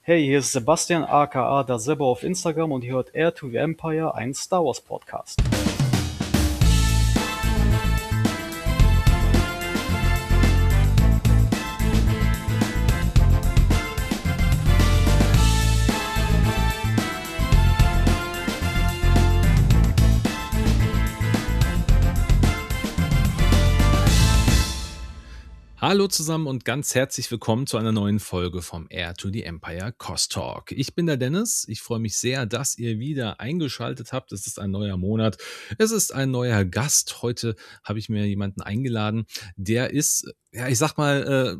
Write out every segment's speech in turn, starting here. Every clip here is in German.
Hey, hier ist Sebastian aka Dasebo auf Instagram und ihr hört Heir to the Empire, ein Star Wars Podcast. Hallo zusammen und ganz herzlich willkommen zu einer neuen Folge vom Heir to the Empire Cost Talk. Ich bin der Dennis. Ich freue mich sehr, dass ihr wieder eingeschaltet habt. Es ist ein neuer Monat. Es ist ein neuer Gast. Heute habe ich mir jemanden eingeladen, der ist, ja, ich sag mal,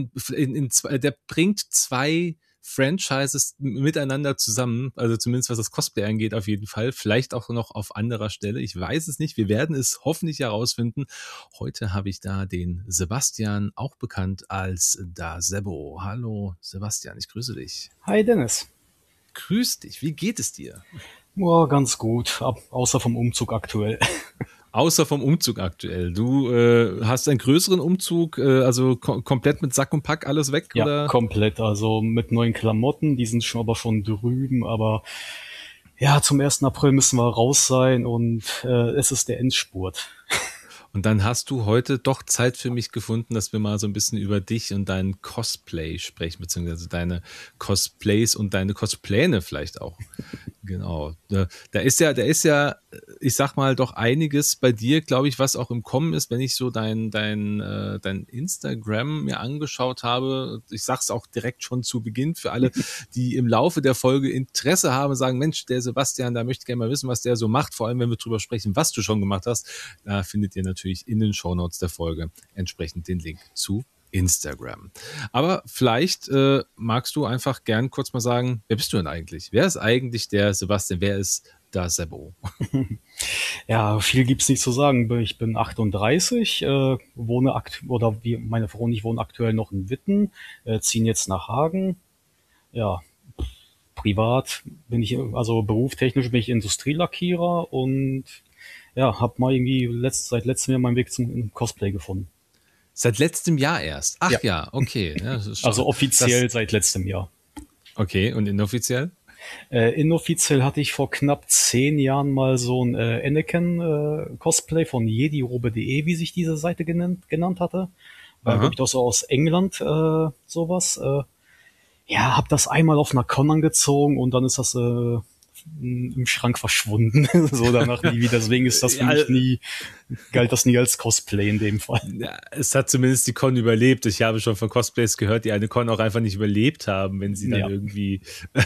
der bringt zwei Franchises miteinander zusammen, also zumindest was das Cosplay angeht auf jeden Fall, vielleicht auch noch auf anderer Stelle, ich weiß es nicht, wir werden es hoffentlich herausfinden. Heute habe ich da den Sebastian, auch bekannt als Dasebo. Hallo Sebastian, ich grüße dich. Hi Dennis. Grüß dich, wie geht es dir? Ja, ganz gut, außer vom Umzug aktuell. Außer vom Umzug aktuell. Du hast einen größeren Umzug, also komplett mit Sack und Pack alles weg, Ja, oder? komplett, also mit neuen Klamotten, die sind schon drüben, aber ja, zum 1. April müssen wir raus sein und es ist der Endspurt. Und dann hast du heute doch Zeit für mich gefunden, dass wir mal so ein bisschen über dich und dein Cosplay sprechen, beziehungsweise deine Cosplays und deine Cospläne vielleicht auch. Genau. Da ist ja, ich sag mal, doch einiges bei dir, glaube ich, was auch im Kommen ist, wenn ich so dein Instagram mir angeschaut habe. Ich sag's auch direkt schon zu Beginn für alle, die im Laufe der Folge Interesse haben, sagen, Mensch, der Sebastian, da möchte ich gerne mal wissen, was der so macht, vor allem, wenn wir drüber sprechen, was du schon gemacht hast. Da findet ihr natürlich in den Shownotes der Folge entsprechend den Link zu Instagram. Aber vielleicht magst du einfach gern kurz mal sagen, wer bist du denn eigentlich? Wer ist eigentlich der Sebastian? Wer ist Dasebo? Ja, viel gibt's nicht zu sagen. Ich bin 38, oder wie meine Frau und ich wohnen aktuell noch in Witten, ziehen jetzt nach Hagen. Ja, privat bin ich, also berufstechnisch bin ich Industrielackierer und ja, hab mal irgendwie seit letztem Jahr meinen Weg zum Cosplay gefunden. Seit letztem Jahr erst? Ja, Ach ja, okay. Ja, das ist schon, also offiziell seit letztem Jahr. okay, und inoffiziell? Inoffiziell hatte ich vor knapp 10 Jahren mal so ein Anakin-Cosplay von jedirobe.de, wie sich diese Seite genannt hatte. Glaube Aha. ich doch so aus England, sowas. Ja, hab das einmal auf einer Con angezogen und dann ist das im Schrank verschwunden. So danach nie wieder. Deswegen ist das für Ja, mich galt das nie als Cosplay in dem Fall. ja, es hat zumindest die Con überlebt. Ich habe schon von Cosplays gehört, die eine Con auch einfach nicht überlebt haben, wenn sie dann Ja. irgendwie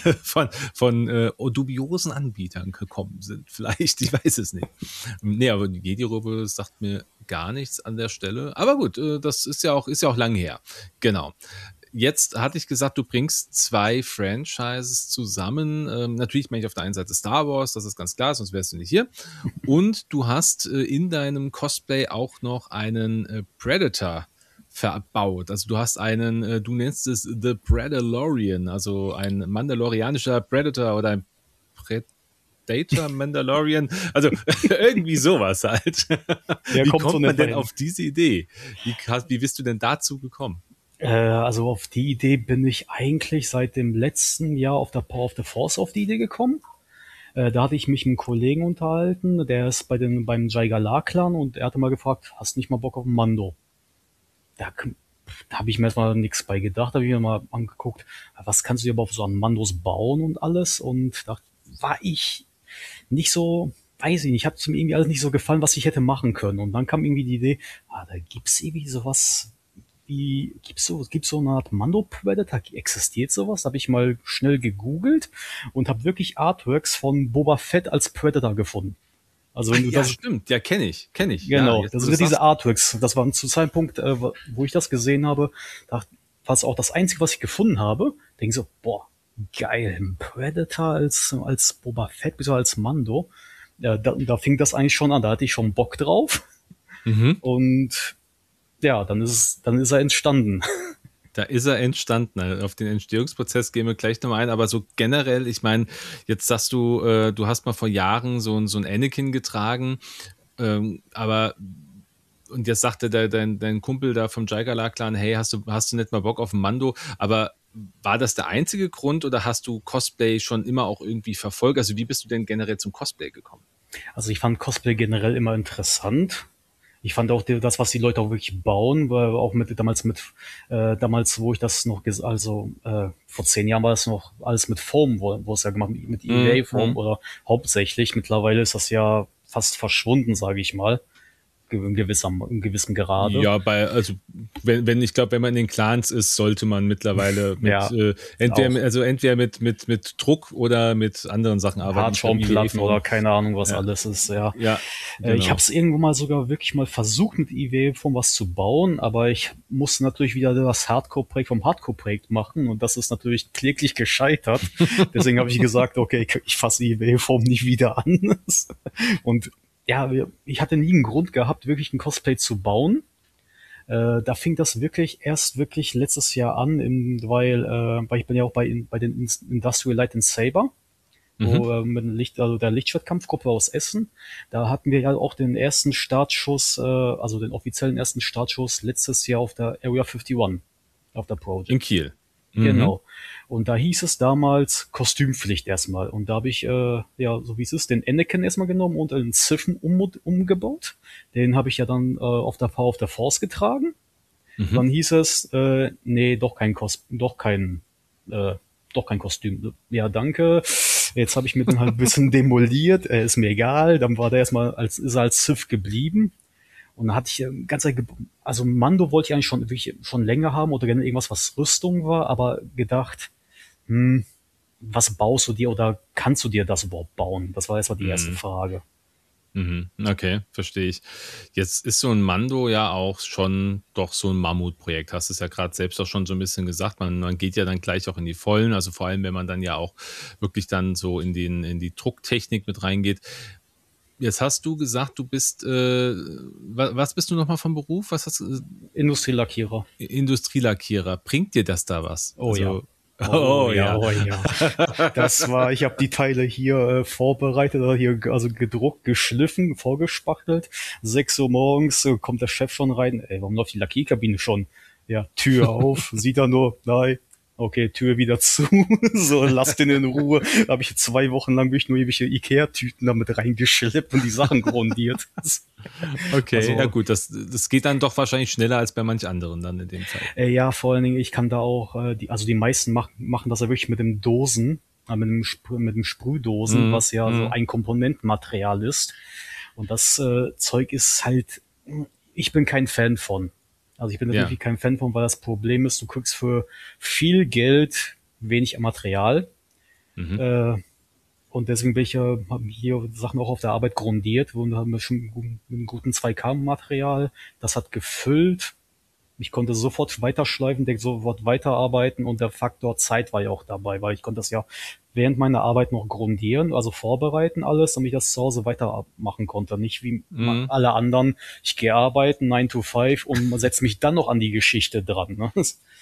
von dubiosen Anbietern gekommen sind. Vielleicht, ich weiß es nicht. Nee, aber die Jedi-Robe sagt mir gar nichts an der Stelle. Aber gut, das ist ja auch lang her. Genau. Jetzt hatte ich gesagt, du bringst zwei Franchises zusammen. Natürlich meine ich auf der einen Seite Star Wars, das ist ganz klar, sonst wärst du nicht hier. Und du hast in deinem Cosplay auch noch einen Predator verbaut. Also du hast du nennst es The Predalorian, also ein mandalorianischer Predator oder ein Predator Mandalorian, also irgendwie sowas halt. Der Wie kommt so kommt man etwa denn hin. auf diese Idee? Wie bist du denn dazu gekommen? Also auf die Idee bin ich eigentlich seit dem letzten Jahr auf der Power of the Force auf die Idee gekommen. Da hatte ich mich mit einem Kollegen unterhalten, der ist beim Jaigalar-Clan und er hatte mal gefragt, hast nicht mal Bock auf einen Mando? Da, da habe ich mir erstmal nichts bei gedacht, habe ich mir mal angeguckt, was kannst du dir überhaupt so an Mandos bauen und alles und da war ich nicht so, weiß ich nicht, hat mir irgendwie alles nicht so gefallen, was ich hätte machen können. Und dann kam irgendwie die Idee, da gibt's irgendwie sowas gibt's so eine Art Mando Predator? Existiert sowas? Habe ich mal schnell gegoogelt und habe wirklich Artworks von Boba Fett als Predator gefunden. Also Ach wenn du ja, das, stimmt, ja, kenne ich, ja, genau, jetzt das wo du sind diese sagst. Artworks. Das war zu Zeitpunkt, wo ich das gesehen habe, da war es auch das Einzige, was ich gefunden habe. Denke so, boah, geil, ein Predator als Boba Fett, bis als Mando. Ja, da fing das eigentlich schon an, da hatte ich schon Bock drauf. Mhm. Und ja, dann ist er entstanden. Da ist er entstanden. Auf den Entstehungsprozess gehen wir gleich nochmal ein, aber so generell, ich meine, jetzt sagst du, du hast mal vor Jahren so ein Anakin getragen, aber und jetzt sagte dein Kumpel da vom Jaigalar-Clan, hey, hast du nicht mal Bock auf ein Mando? Aber war das der einzige Grund oder hast du Cosplay schon immer auch irgendwie verfolgt? Also wie bist du denn generell zum Cosplay gekommen? Also ich fand Cosplay generell immer interessant. Ich fand auch das, was die Leute auch wirklich bauen, war auch damals, wo ich das noch, vor 10 Jahren war das noch alles mit Foam, wo es ja gemacht mit EVA Foam Mhm. oder hauptsächlich. Mittlerweile ist das ja fast verschwunden, sage ich mal, in gewissem Grade. Ja, also ich glaube, wenn man in den Clans ist, sollte man mittlerweile mit Ja, auch entweder mit Druck oder mit anderen Sachen arbeiten. Ich glaube, Hartschaumplatten oder EVA-Form. keine Ahnung, was Ja, alles ist, ja. ja, Ich habe genau. es irgendwo mal sogar wirklich mal versucht, mit EVA-Form was zu bauen, aber ich musste natürlich wieder das Hardcore-Projekt vom Hardcore-Projekt machen und das ist natürlich kläglich gescheitert. Deswegen habe ich gesagt, okay, ich fasse EVA-Form nicht wieder an. Und ja, ich hatte nie einen Grund gehabt, wirklich ein Cosplay zu bauen. Da fing das wirklich letztes Jahr an, weil ich bin ja auch bei den Industrial Light and Saber, Mhm. also der Lichtschwertkampfgruppe aus Essen. Da hatten wir ja auch den ersten Startschuss, also den offiziellen ersten Startschuss letztes Jahr auf der Area 51, auf der In Project. Kiel. Mhm. Genau. Und da hieß es damals Kostümpflicht erstmal. Und da habe ich, ja, so wie es ist, den Anakin erstmal genommen und einen Sith umgebaut. Den habe ich ja dann auf der Force getragen. Mhm. Dann hieß es, nee, äh, doch kein Kostüm. Ja, danke. Jetzt habe ich mir den halt ein bisschen demoliert. Ist mir egal. Dann war der ist er als Sith geblieben. Und dann hatte ich also Mando wollte ich eigentlich schon länger haben oder gerne irgendwas, was Rüstung war, aber gedacht, hm, was baust du dir oder kannst du dir das überhaupt bauen? Das war erstmal die erste Mhm. Frage. Mhm. Okay, verstehe ich. Jetzt ist so ein Mando ja auch schon doch so ein Mammutprojekt. Hast es ja gerade selbst auch schon so ein bisschen gesagt. Man geht ja dann gleich auch in die Vollen, also vor allem, wenn man dann ja auch wirklich dann so in die Drucktechnik mit reingeht. Jetzt hast du gesagt, du bist, was bist du nochmal vom Beruf? Was hast du? Industrielackierer. Industrielackierer. Bringt dir das da was? Oh ja. Also, Oh oh ja, ja. oh ja. Ich habe die Teile hier vorbereitet, oder hier also gedruckt, geschliffen, vorgespachtelt. 6 Uhr morgens kommt der Chef schon rein. Ey, warum läuft die Lackierkabine schon? Ja, Tür auf, sieht er nur, nein, okay, Tür wieder zu. So, lasst ihn in Ruhe. Da habe ich 2 Wochen lang wirklich nur irgendwelche Ikea-Tüten damit reingeschleppt und die Sachen grundiert. Okay, ja Also gut, das geht dann doch wahrscheinlich schneller als bei manch anderen dann in dem Fall. Ja, vor allen Dingen, ich kann da auch, also die meisten machen das ja wirklich mit dem Dosen, mit dem Sprühdosen, Mhm. was ja so Mhm. ein Komponentenmaterial ist. Und das Zeug ist halt, ich bin kein Fan von. Also ich bin definitiv Ja. kein Fan von, weil das Problem ist, du kriegst für viel Geld wenig Material. Mhm. Äh, und deswegen haben hier Sachen auch auf der Arbeit grundiert, wo wir haben schon einen guten 2K-Material. Das hat gefüllt. Ich konnte sofort weiterschleifen, sofort weiterarbeiten und der Faktor Zeit war ja auch dabei, weil ich konnte das ja während meiner Arbeit noch grundieren, also vorbereiten alles, damit ich das zu Hause weitermachen konnte. Nicht wie Mhm. alle anderen, ich gehe arbeiten, 9 to 5 und setze mich dann noch an die Geschichte dran. Ne?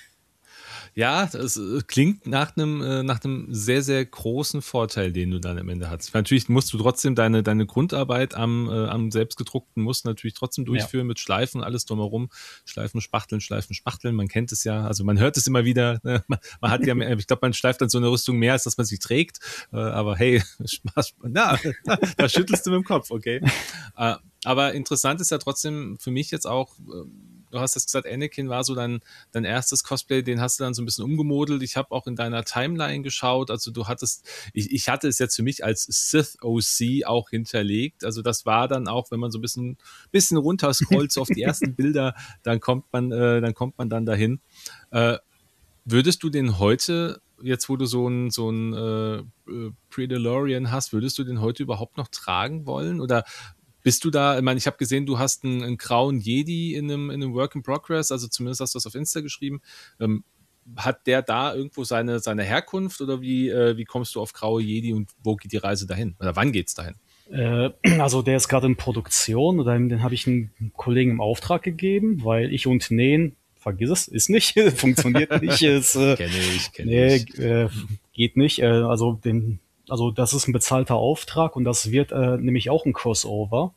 Ja, das klingt nach einem sehr, sehr großen Vorteil, den du dann am Ende hast. Ich meine, natürlich musst du trotzdem deine Grundarbeit am selbstgedruckten musst natürlich trotzdem Ja, durchführen mit Schleifen, alles drumherum. Schleifen, Spachteln. Man kennt es ja, also man hört es immer wieder. Ne? Man hat ja, ich glaube, man schleift dann so eine Rüstung mehr, als dass man sie trägt. Aber hey, Spaß, na, da schüttelst du mit dem Kopf, okay. Aber interessant ist ja trotzdem für mich jetzt auch, du hast jetzt gesagt, Anakin war so dein erstes Cosplay, den hast du dann so ein bisschen umgemodelt. Ich habe auch in deiner Timeline geschaut, also ich hatte es jetzt für mich als Sith OC auch hinterlegt. Also das war dann auch, wenn man so ein bisschen runterscrollt, so auf die ersten Bilder, dann kommt man dann dahin. Äh, Würdest du den heute, jetzt wo du so ein Predalorian hast, würdest du den heute überhaupt noch tragen wollen? Oder bist du da, ich meine, ich habe gesehen, du hast einen grauen Jedi in einem Work in Progress, also zumindest hast du das auf Insta geschrieben. Ähm, Hat der da irgendwo seine Herkunft oder wie kommst du auf graue Jedi und wo geht die Reise dahin? Oder wann geht's dahin? also der ist gerade in Produktion, oder den habe ich einem Kollegen im Auftrag gegeben, weil ich und Nähen, vergiss es, ist nicht, funktioniert nicht, Kenne nee, ich. geht nicht. Also das ist ein bezahlter Auftrag und das wird nämlich auch ein Crossover.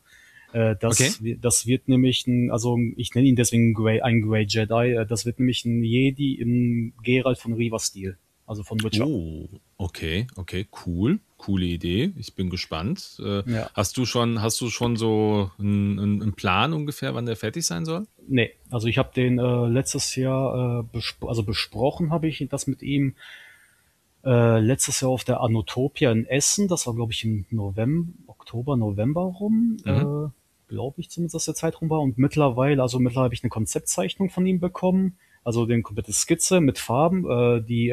Okay. Das wird nämlich also ich nenne ihn deswegen ein Grey Jedi, das wird nämlich ein Jedi im Geralt von Riva-Stil, also von Witcher. Oh, okay, okay, cool. Coole Idee. Ich bin gespannt. Ja. Hast du schon so einen Plan ungefähr, wann der fertig sein soll? Nee, also ich habe den letztes Jahr, also besprochen habe ich das mit ihm letztes Jahr auf der Anotopia in Essen. Das war, glaube ich, im November, Oktober, November rum. Mhm. Glaube ich zumindest, dass der Zeitraum war. Und mittlerweile habe ich eine Konzeptzeichnung von ihm bekommen. Also den komplette Skizze mit Farben, die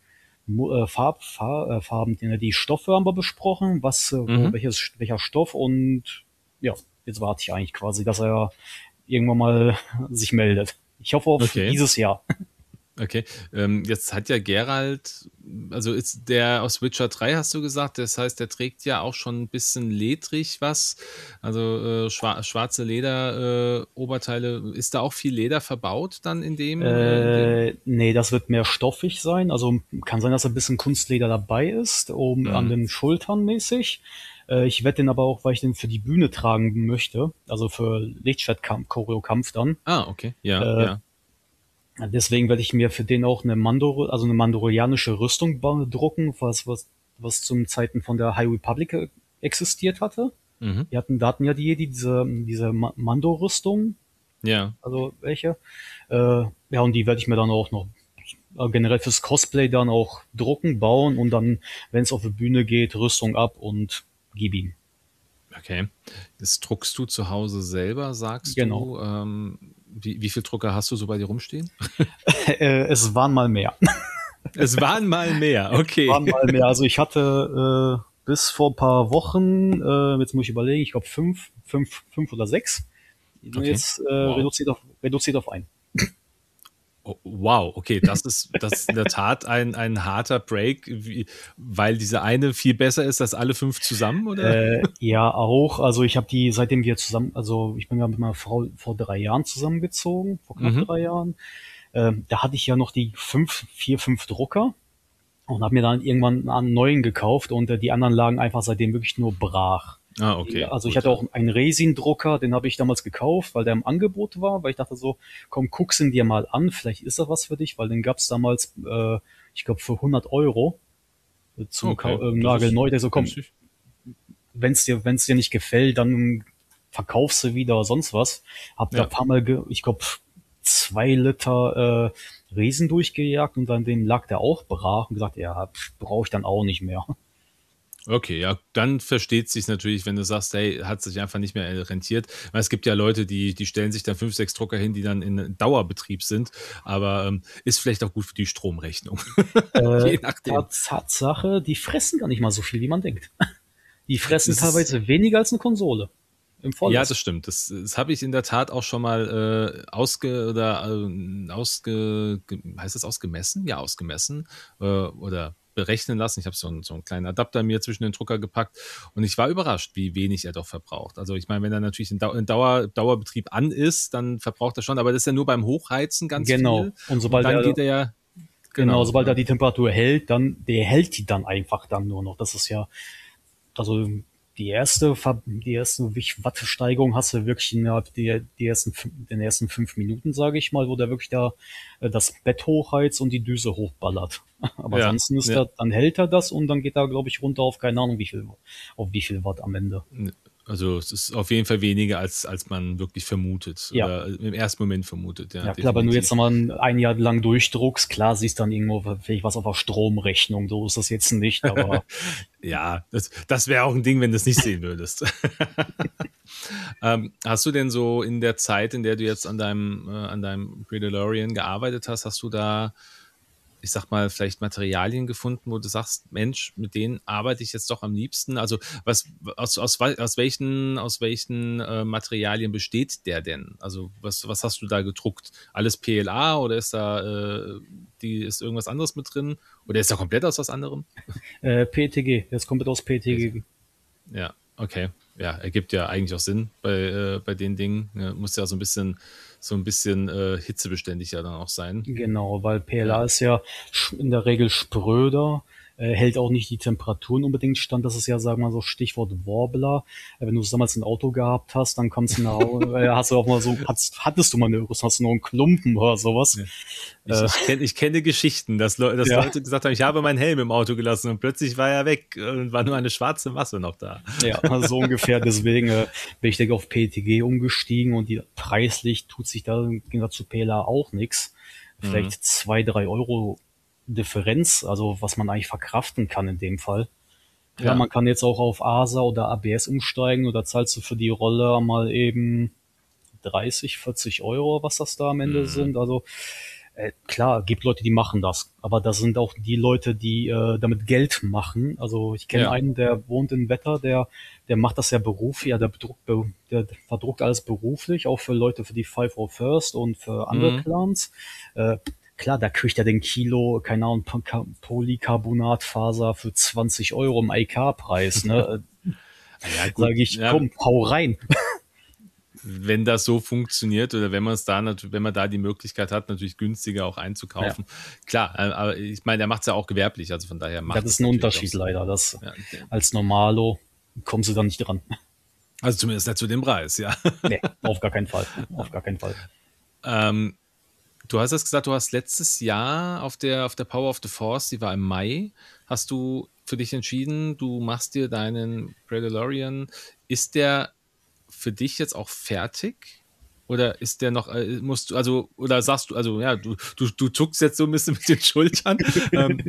Farben, die Stoffe haben wir besprochen, Mhm. welcher Stoff und ja, jetzt warte ich eigentlich quasi, dass er irgendwann mal sich meldet. Ich hoffe auf Okay. dieses Jahr. Okay, jetzt hat ja Geralt, also ist der aus Witcher 3, hast du gesagt, das heißt, der trägt ja auch schon ein bisschen ledrig was, also schwarze Leder, Oberteile, ist da auch viel Leder verbaut dann in dem? Nee, das wird mehr stoffig sein. Also kann sein, dass ein bisschen Kunstleder dabei ist, an Mhm. den Schultern mäßig. Ich werde den aber auch, weil ich den für die Bühne tragen möchte, also für Lichtschwertkampf, Choreokampf dann. Ah, okay, ja, Äh, ja. Deswegen werde ich mir für den auch also eine mandalorianische Rüstung drucken, was zum Zeiten von der High Republic existiert hatte. Mhm. Da hatten ja diese Mando-Rüstung, Ja. also welche. Ja, und die werde ich mir dann auch noch generell fürs Cosplay dann auch drucken, bauen und dann, wenn es auf die Bühne geht, Rüstung ab und gib ihm. Okay. Das druckst du zu Hause selber, sagst Genau. du. Wie viel Drucker hast du so bei dir rumstehen? Es waren mal mehr. Es waren mal mehr, Es okay. waren mal mehr. Also ich hatte bis vor ein paar Wochen, jetzt muss ich überlegen, ich glaube fünf oder sechs. Okay. Jetzt Wow. reduziert auf einen. Oh, wow, okay, das ist in der Tat ein harter Break, weil diese eine viel besser ist als alle fünf zusammen, oder? Ja, auch. Also ich habe die, seitdem wir zusammen, also ich bin ja mit meiner Frau vor 3 Jahren zusammengezogen, vor knapp Mhm. 3 Jahren. Da hatte ich ja noch die fünf Drucker und habe mir dann irgendwann einen neuen gekauft und die anderen lagen einfach seitdem wirklich nur brach. Ah, okay, Also ich gut. hatte auch einen Resin-Drucker, den habe ich damals gekauft, weil der im Angebot war, weil ich dachte so, komm, guck's ihn dir mal an, vielleicht ist er was für dich, weil den gab's damals, ich glaube, für 100 € Okay, das ist nagelneu. Der so, komm, günstig. wenn's dir nicht gefällt, dann verkaufst du wieder oder sonst was. Hab da ein Ja. paar Mal, ich glaube, 2 Liter Resin durchgejagt und dann dem lag der auch brach und gesagt, ja, brauche ich dann auch nicht mehr. Okay, ja, dann versteht sich natürlich, wenn du sagst, hey, hat sich einfach nicht mehr rentiert. Weil es gibt ja Leute, die stellen sich dann 5, 6 Drucker hin, die dann in Dauerbetrieb sind, aber ist vielleicht auch gut für die Stromrechnung. Je nachdem. Tatsache, die fressen gar nicht mal so viel, wie man denkt. Die fressen Das ist, teilweise weniger als eine Konsole im ja, das Volllast. stimmt. Das habe ich in der Tat auch schon mal heißt das ausgemessen? Ja, ausgemessen oder berechnen lassen. Ich habe so einen kleinen Adapter mir zwischen den Drucker gepackt und ich war überrascht, wie wenig er doch verbraucht. Also ich meine, wenn er natürlich in Dauerbetrieb an ist, dann verbraucht er schon, aber das ist ja nur beim Hochheizen ganz Genau. viel und dann geht er ja, genau, Sobald er die Temperatur hält, der hält die dann einfach dann nur noch. Das ist ja, also die erste Wattsteigerung hast du wirklich innerhalb den ersten 5 Minuten, sage ich mal, wo der wirklich das Bett hochheizt und die Düse hochballert. Aber ja, ansonsten ja. dann hält er das und dann geht er, glaube ich, runter auf keine Ahnung auf wie viel Watt am Ende. Also es ist auf jeden Fall weniger, als man wirklich vermutet Ja, oder im ersten Moment vermutet, ja, ja klar, wenn du jetzt definitiv. nochmal ein Jahr lang durchdruckst, klar siehst dann irgendwo vielleicht was auf der Stromrechnung. So ist das jetzt nicht, aber Ja, das wäre auch ein Ding, wenn du es nicht sehen würdest. Hast du denn so in der Zeit, in der du jetzt an deinem Predalorian gearbeitet hast, hast du da, ich sag mal, vielleicht Materialien gefunden, wo du sagst, Mensch, mit denen arbeite ich jetzt doch am liebsten? Also aus welchen Materialien besteht der denn? Also was hast du da gedruckt? Alles PLA oder ist irgendwas anderes mit drin? Oder ist da komplett aus was anderem? PETG, jetzt kommt aus PETG. Ja, okay. Ja, ergibt ja eigentlich auch Sinn bei den Dingen. Ja, muss ja so ein bisschen hitzebeständig ja dann auch sein. Genau, weil Ja. PLA ist ja in der Regel spröder. hält auch nicht die Temperaturen unbedingt stand. Das ist ja, sagen wir mal so Stichwort Warbler. Wenn du damals ein Auto gehabt hast, dann kommst du nach Hause, hast du auch mal so, hattest du mal eine, hast du noch einen Klumpen oder sowas. Ja. Äh, Ich kenne Geschichten, dass ja, Leute gesagt haben, ich habe meinen Helm im Auto gelassen und plötzlich war er weg und war nur eine schwarze Masse noch da. ja, also so ungefähr. Deswegen bin ich denke auf PETG umgestiegen und die preislich tut sich da im Gegensatz zu PLA auch nichts. Mhm. Vielleicht 2, 3 Euro Differenz, also was man eigentlich verkraften kann in dem Fall. Klar, Ja. man kann jetzt auch auf ASA oder ABS umsteigen oder zahlst du für die Rolle mal eben 30, 40 Euro, was das da am Ende Mhm. sind. Also klar, gibt Leute, die machen das, aber das sind auch die Leute, die damit Geld machen. Also ich kenne Ja. einen, der wohnt in Wetter, der macht das ja beruflich, ja, der verdruckt alles beruflich, auch für Leute für die Five O First und für andere Mhm. Clans. Äh, klar, da kriegt er den Kilo, keine Ahnung, Polycarbonatfaser für 20 Euro im IK-Preis, ne? Ah ja, gut. Sage ich, Ja, komm, hau rein. wenn das so funktioniert oder wenn man es da wenn man da die Möglichkeit hat, natürlich günstiger auch Ja, einzukaufen. Klar, aber ich meine, der macht es ja auch gewerblich, also von daher das macht ist es ein natürlich auch Unterschied Sinn. leider. Das Ja. als Normalo kommst du da nicht dran. Also zumindest nicht zu dem Preis, ja. Nee, auf gar keinen Fall. Auf gar keinen Fall. Ähm, Du hast jetzt gesagt, du hast letztes Jahr auf der Power of the Force, die war im Mai, hast du für dich entschieden, du machst dir deinen Predalorian. Ist der für dich jetzt auch fertig? Oder ist der noch, musst du, also, oder sagst du, also ja, du zuckst jetzt so ein bisschen mit den Schultern. Ähm,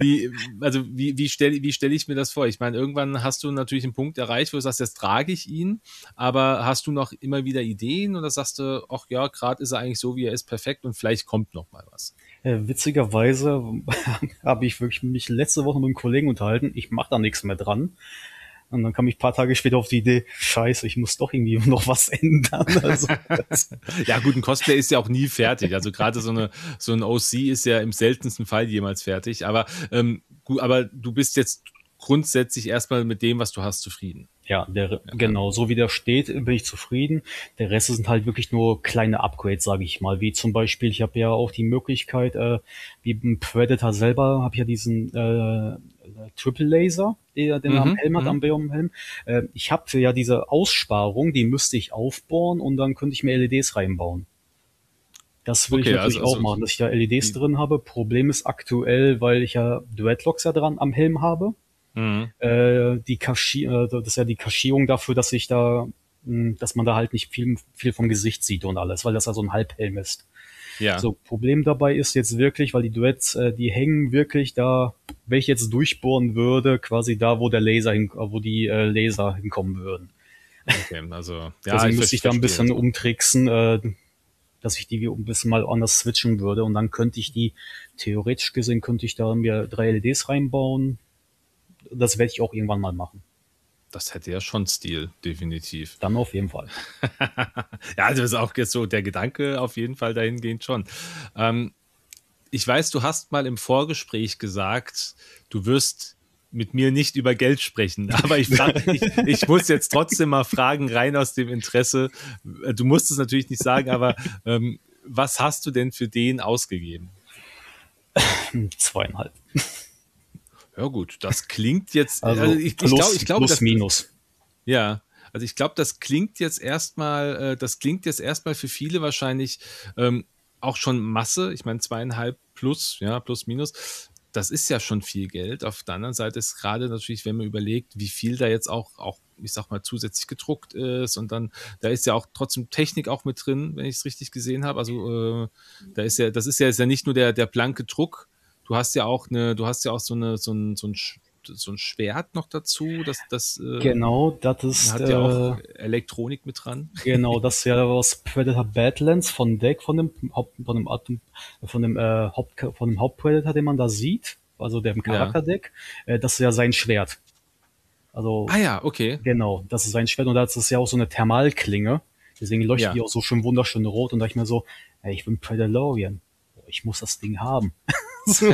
wie stell ich mir das vor? Ich meine, irgendwann hast du natürlich einen Punkt erreicht, wo du sagst, jetzt trage ich ihn, aber hast du noch immer wieder Ideen oder sagst du, ach ja, gerade ist er eigentlich so, wie er ist, perfekt und vielleicht kommt noch mal was? Witzigerweise habe ich wirklich mich letzte Woche mit einem Kollegen unterhalten. Ich mache da nichts mehr dran. Und dann kam ich ein paar Tage später auf die Idee, scheiße, ich muss doch irgendwie noch was ändern. Also, Ja, gut, ein Cosplay ist ja auch nie fertig. Also gerade so ein OC ist ja im seltensten Fall jemals fertig. Aber, gut, aber du bist jetzt grundsätzlich erstmal mit dem, was du hast, zufrieden. ja, Ja. genau, so wie der steht, bin ich zufrieden. Der Rest sind halt wirklich nur kleine Upgrades, sage ich mal. Wie zum Beispiel, ich habe ja auch die Möglichkeit, wie beim Predator selber, habe ich ja diesen Triple Laser, den er am Mhm, Helm hat, mhm. am Biom-Helm. Ich habe ja diese Aussparung, die müsste ich aufbohren und dann könnte ich mir LEDs reinbauen. Das will ich Okay, natürlich auch machen, dass ich da LEDs die, drin habe. Problem ist aktuell, weil ich ja Dreadlocks ja dran am Helm habe, mhm. das ist ja die Kaschierung dafür, dass ich da, dass man da halt nicht viel vom Gesicht sieht und alles, weil das ja so ein Halbhelm ist. Ja, So, Problem dabei ist jetzt wirklich, weil die Duets, die hängen wirklich da, wenn ich jetzt durchbohren würde, quasi da, wo wo die Laser hinkommen würden. okay, also, ja, Deswegen müsste ich da ein verstehe bisschen das. umtricksen, dass ich die ein bisschen mal anders switchen würde und dann könnte ich die, theoretisch gesehen, könnte ich da mir 3 LEDs reinbauen. Das werde ich auch irgendwann mal machen. Das hätte ja schon Stil, definitiv. Dann auf jeden Fall. Ja, also das ist auch jetzt so der Gedanke auf jeden Fall dahingehend schon. Ähm, Ich weiß, du hast mal im Vorgespräch gesagt, du wirst mit mir nicht über Geld sprechen, aber ich muss jetzt trotzdem mal fragen, rein aus dem Interesse. Du musst es natürlich nicht sagen, aber was hast du denn für den ausgegeben? 2,5. Ja gut, das klingt jetzt, also Also ich plus, glaube, plus, minus. ja, also ich glaube, das klingt jetzt erstmal für viele wahrscheinlich auch schon Masse. Ich meine, 2,5 plus, ja, plus minus. Das ist ja schon viel Geld. Auf der anderen Seite ist gerade natürlich, wenn man überlegt, wie viel da jetzt auch, ich sag mal, zusätzlich gedruckt ist und dann, da ist ja auch trotzdem Technik auch mit drin, wenn ich es richtig gesehen habe. Also ist ja nicht nur der blanke Druck. Du hast ja auch so ein Schwert noch dazu, Genau, das ist hat ja auch Elektronik mit dran. das ist ja was Predator Badlands von Deck von dem Hauptpredator, den man da sieht, also dem Ja. Charakterdeck. Das ist ja sein Schwert. Also Ah ja, okay. genau, das ist sein Schwert und das ist ja auch so eine Thermalklinge. Deswegen leuchtet die Ja. auch so schön wunderschön rot und da ich mir so, ey, ich bin Predalorian. Ich muss das Ding haben. So,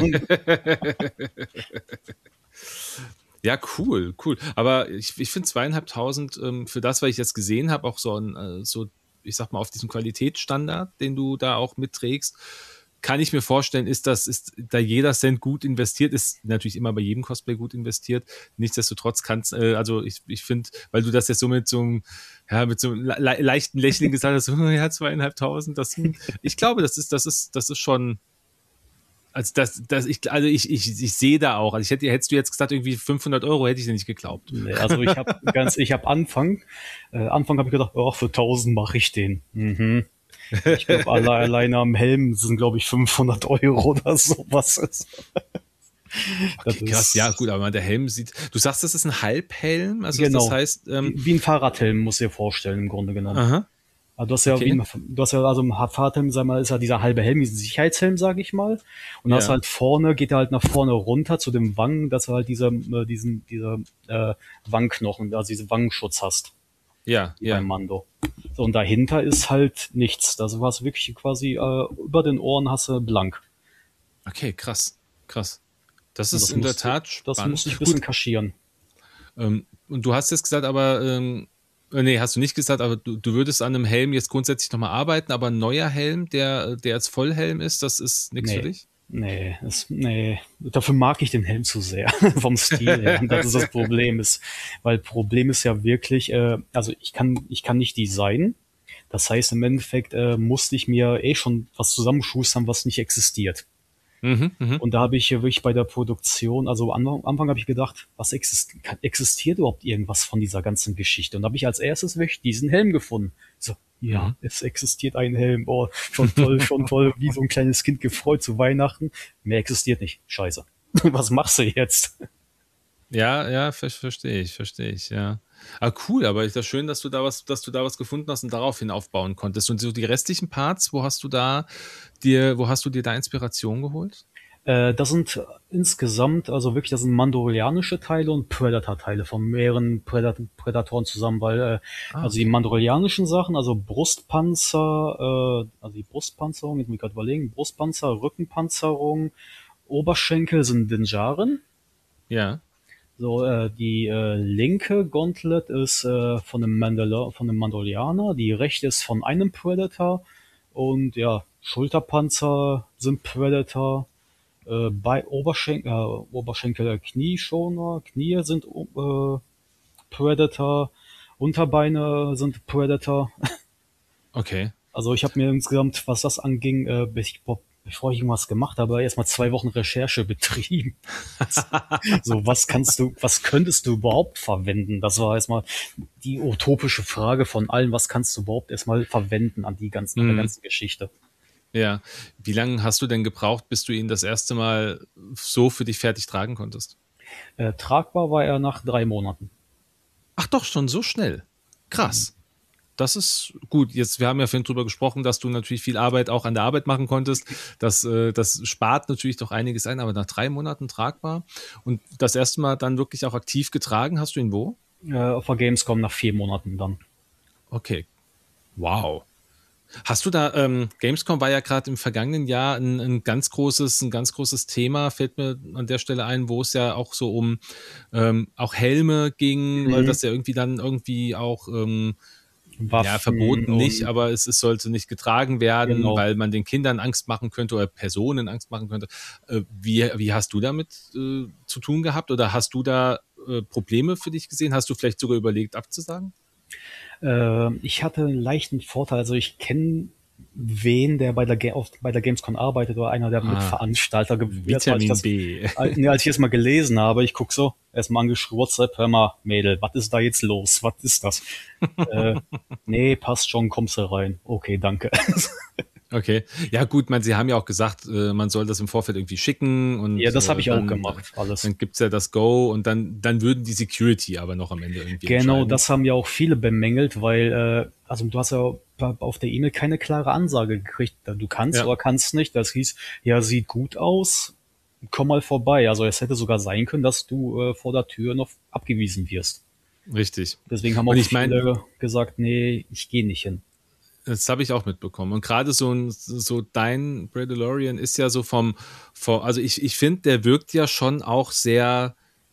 Ja, cool, cool. Aber ich finde 2.500 für das, was ich jetzt gesehen habe, auch so, ich sag mal, auf diesem Qualitätsstandard, den du da auch mitträgst, kann ich mir vorstellen, ist da jeder Cent gut investiert, ist natürlich immer bei jedem Cosplay gut investiert. Nichtsdestotrotz kannst, also ich finde, weil du das jetzt so mit so einem, ja, mit so einem leichten Lächeln gesagt hast, ja, 2.500, ich glaube, das ist schon, ich sehe da auch, also hättest du jetzt gesagt, irgendwie 500 Euro, hätte ich dir nicht geglaubt. Nee, also ich habe Anfang habe ich gedacht, oh, für 1.000 mache ich den. Mhm. Ich glaube, alleine am Helm sind, glaube ich, 500 Euro oder sowas. Das Okay, krass, ja, ist, gut, aber der Helm sieht, du sagst, das ist ein Halbhelm, also das genau. heißt, Wie ein Fahrradhelm, musst du dir vorstellen, im Grunde genommen. aha, Also okay, du hast ja also im Fahrradhelm, sag mal, ist ja dieser halbe Helm, dieser Sicherheitshelm, sage ich mal. Und das ja, halt vorne, geht er halt nach vorne runter zu dem Wangen, dass du halt diese Wangenknochen, also diese Wangenschutz hast, ja, wie beim ja. Mando. So, und dahinter ist halt nichts. Das war wirklich quasi, über den Ohren hast du blank. Okay, krass, krass. Das Und ist in der Tat das musste ich spannend. ein bisschen Gut, kaschieren. und du hast jetzt gesagt, aber, nee, hast du nicht gesagt, aber du würdest an einem Helm jetzt grundsätzlich nochmal arbeiten, aber ein neuer Helm, der als Vollhelm ist, das ist nichts für Nee. dich? Nee. Dafür mag ich den Helm zu sehr, vom Stil her. Und das ist das Problem ist. Weil Problem ist ja wirklich, also ich kann nicht designen. Das heißt, im Endeffekt musste ich mir schon was zusammenschustern, was nicht existiert. Mhm, mhm. Und da habe ich ja wirklich bei der Produktion, also am Anfang habe ich gedacht, existiert überhaupt irgendwas von dieser ganzen Geschichte? Und da habe ich als erstes wirklich diesen Helm gefunden. So, ja, Mhm. es existiert ein Helm. Oh, schon toll, wie so ein kleines Kind gefreut zu Weihnachten. Mehr existiert nicht. Scheiße. Was machst du jetzt? Ja, ja, verstehe ich, ja. Ah, cool, aber ist das schön, dass du da was gefunden hast und daraufhin aufbauen konntest. Und so die restlichen Parts, wo hast du dir da Inspiration geholt? Das sind insgesamt, also wirklich, das sind mandalorianische Teile und Predator-Teile von mehreren Predatoren zusammen, weil, Ah, also die okay. mandalorianischen Sachen, also Brustpanzer, also die Brustpanzerung, jetzt muss ich gerade überlegen, Brustpanzer, Rückenpanzerung, Oberschenkel sind Dinjaren. Ja, So, die linke Gauntlet ist von einem Mandalorianer, die rechte ist von einem Predator und ja, Schulterpanzer sind Predator. Oberschenkel, Knieschoner, Knie sind Predator, Unterbeine sind Predator. okay. Also ich habe mir insgesamt, was das anging, bevor ich irgendwas gemacht habe, erstmal 2 Wochen Recherche betrieben. So, was könntest du überhaupt verwenden? Das war erstmal die utopische Frage von allen, was kannst du überhaupt erstmal verwenden an der Mhm. ganzen Geschichte? Ja. Wie lange hast du denn gebraucht, bis du ihn das erste Mal so für dich fertig tragen konntest? Tragbar war er nach 3 Monaten. Ach doch, schon so schnell. Krass. Das ist gut. Jetzt, wir haben ja vorhin drüber gesprochen, dass du natürlich viel Arbeit auch an der Arbeit machen konntest. Das spart natürlich doch einiges ein, aber nach 3 Monaten tragbar. Und das erste Mal dann wirklich auch aktiv getragen, hast du ihn wo? Auf der Gamescom nach 4 Monaten dann. Okay. Wow. Hast du da, Gamescom war ja gerade im vergangenen Jahr ein ganz großes Thema, fällt mir an der Stelle ein, wo es ja auch so um auch Helme ging, weil Mhm. das ja irgendwie dann irgendwie auch ja, Waffen verboten nicht, und aber es sollte nicht getragen werden, genau. weil man den Kindern Angst machen könnte oder Personen Angst machen könnte. Wie hast du damit zu tun gehabt oder hast du da Probleme für dich gesehen? Hast du vielleicht sogar überlegt, abzusagen? Ich hatte einen leichten Vorteil. Also ich kenne wen, der bei der Gamescom arbeitet oder einer der Ah, Mitveranstalter. Vitamin B. Als ich das mal gelesen habe, ich guck so, erstmal angeschrieben, WhatsApp, hör mal, Mädel, was ist da jetzt los? Was ist das? Äh, nee, passt schon, kommst du rein. Okay, danke. Okay. Ja, gut, sie haben ja auch gesagt, man soll das im Vorfeld irgendwie schicken Ja, und das habe ich auch gemacht, alles. dann gibt's ja das Go und dann würden die Security aber noch am Ende irgendwie Genau, entscheiden. das haben ja auch viele bemängelt, weil, also du hast ja auf der E-Mail keine klare Ansage gekriegt. Du kannst Ja, oder kannst nicht. Das hieß, ja, sieht gut aus, komm mal vorbei. Also es hätte sogar sein können, dass du vor der Tür noch abgewiesen wirst. richtig. Deswegen haben Und auch ich meine, viele gesagt, nee, ich gehe nicht hin. das habe ich auch mitbekommen. Und gerade so dein Bradalorian ist ja so also ich finde, der wirkt ja schon auch sehr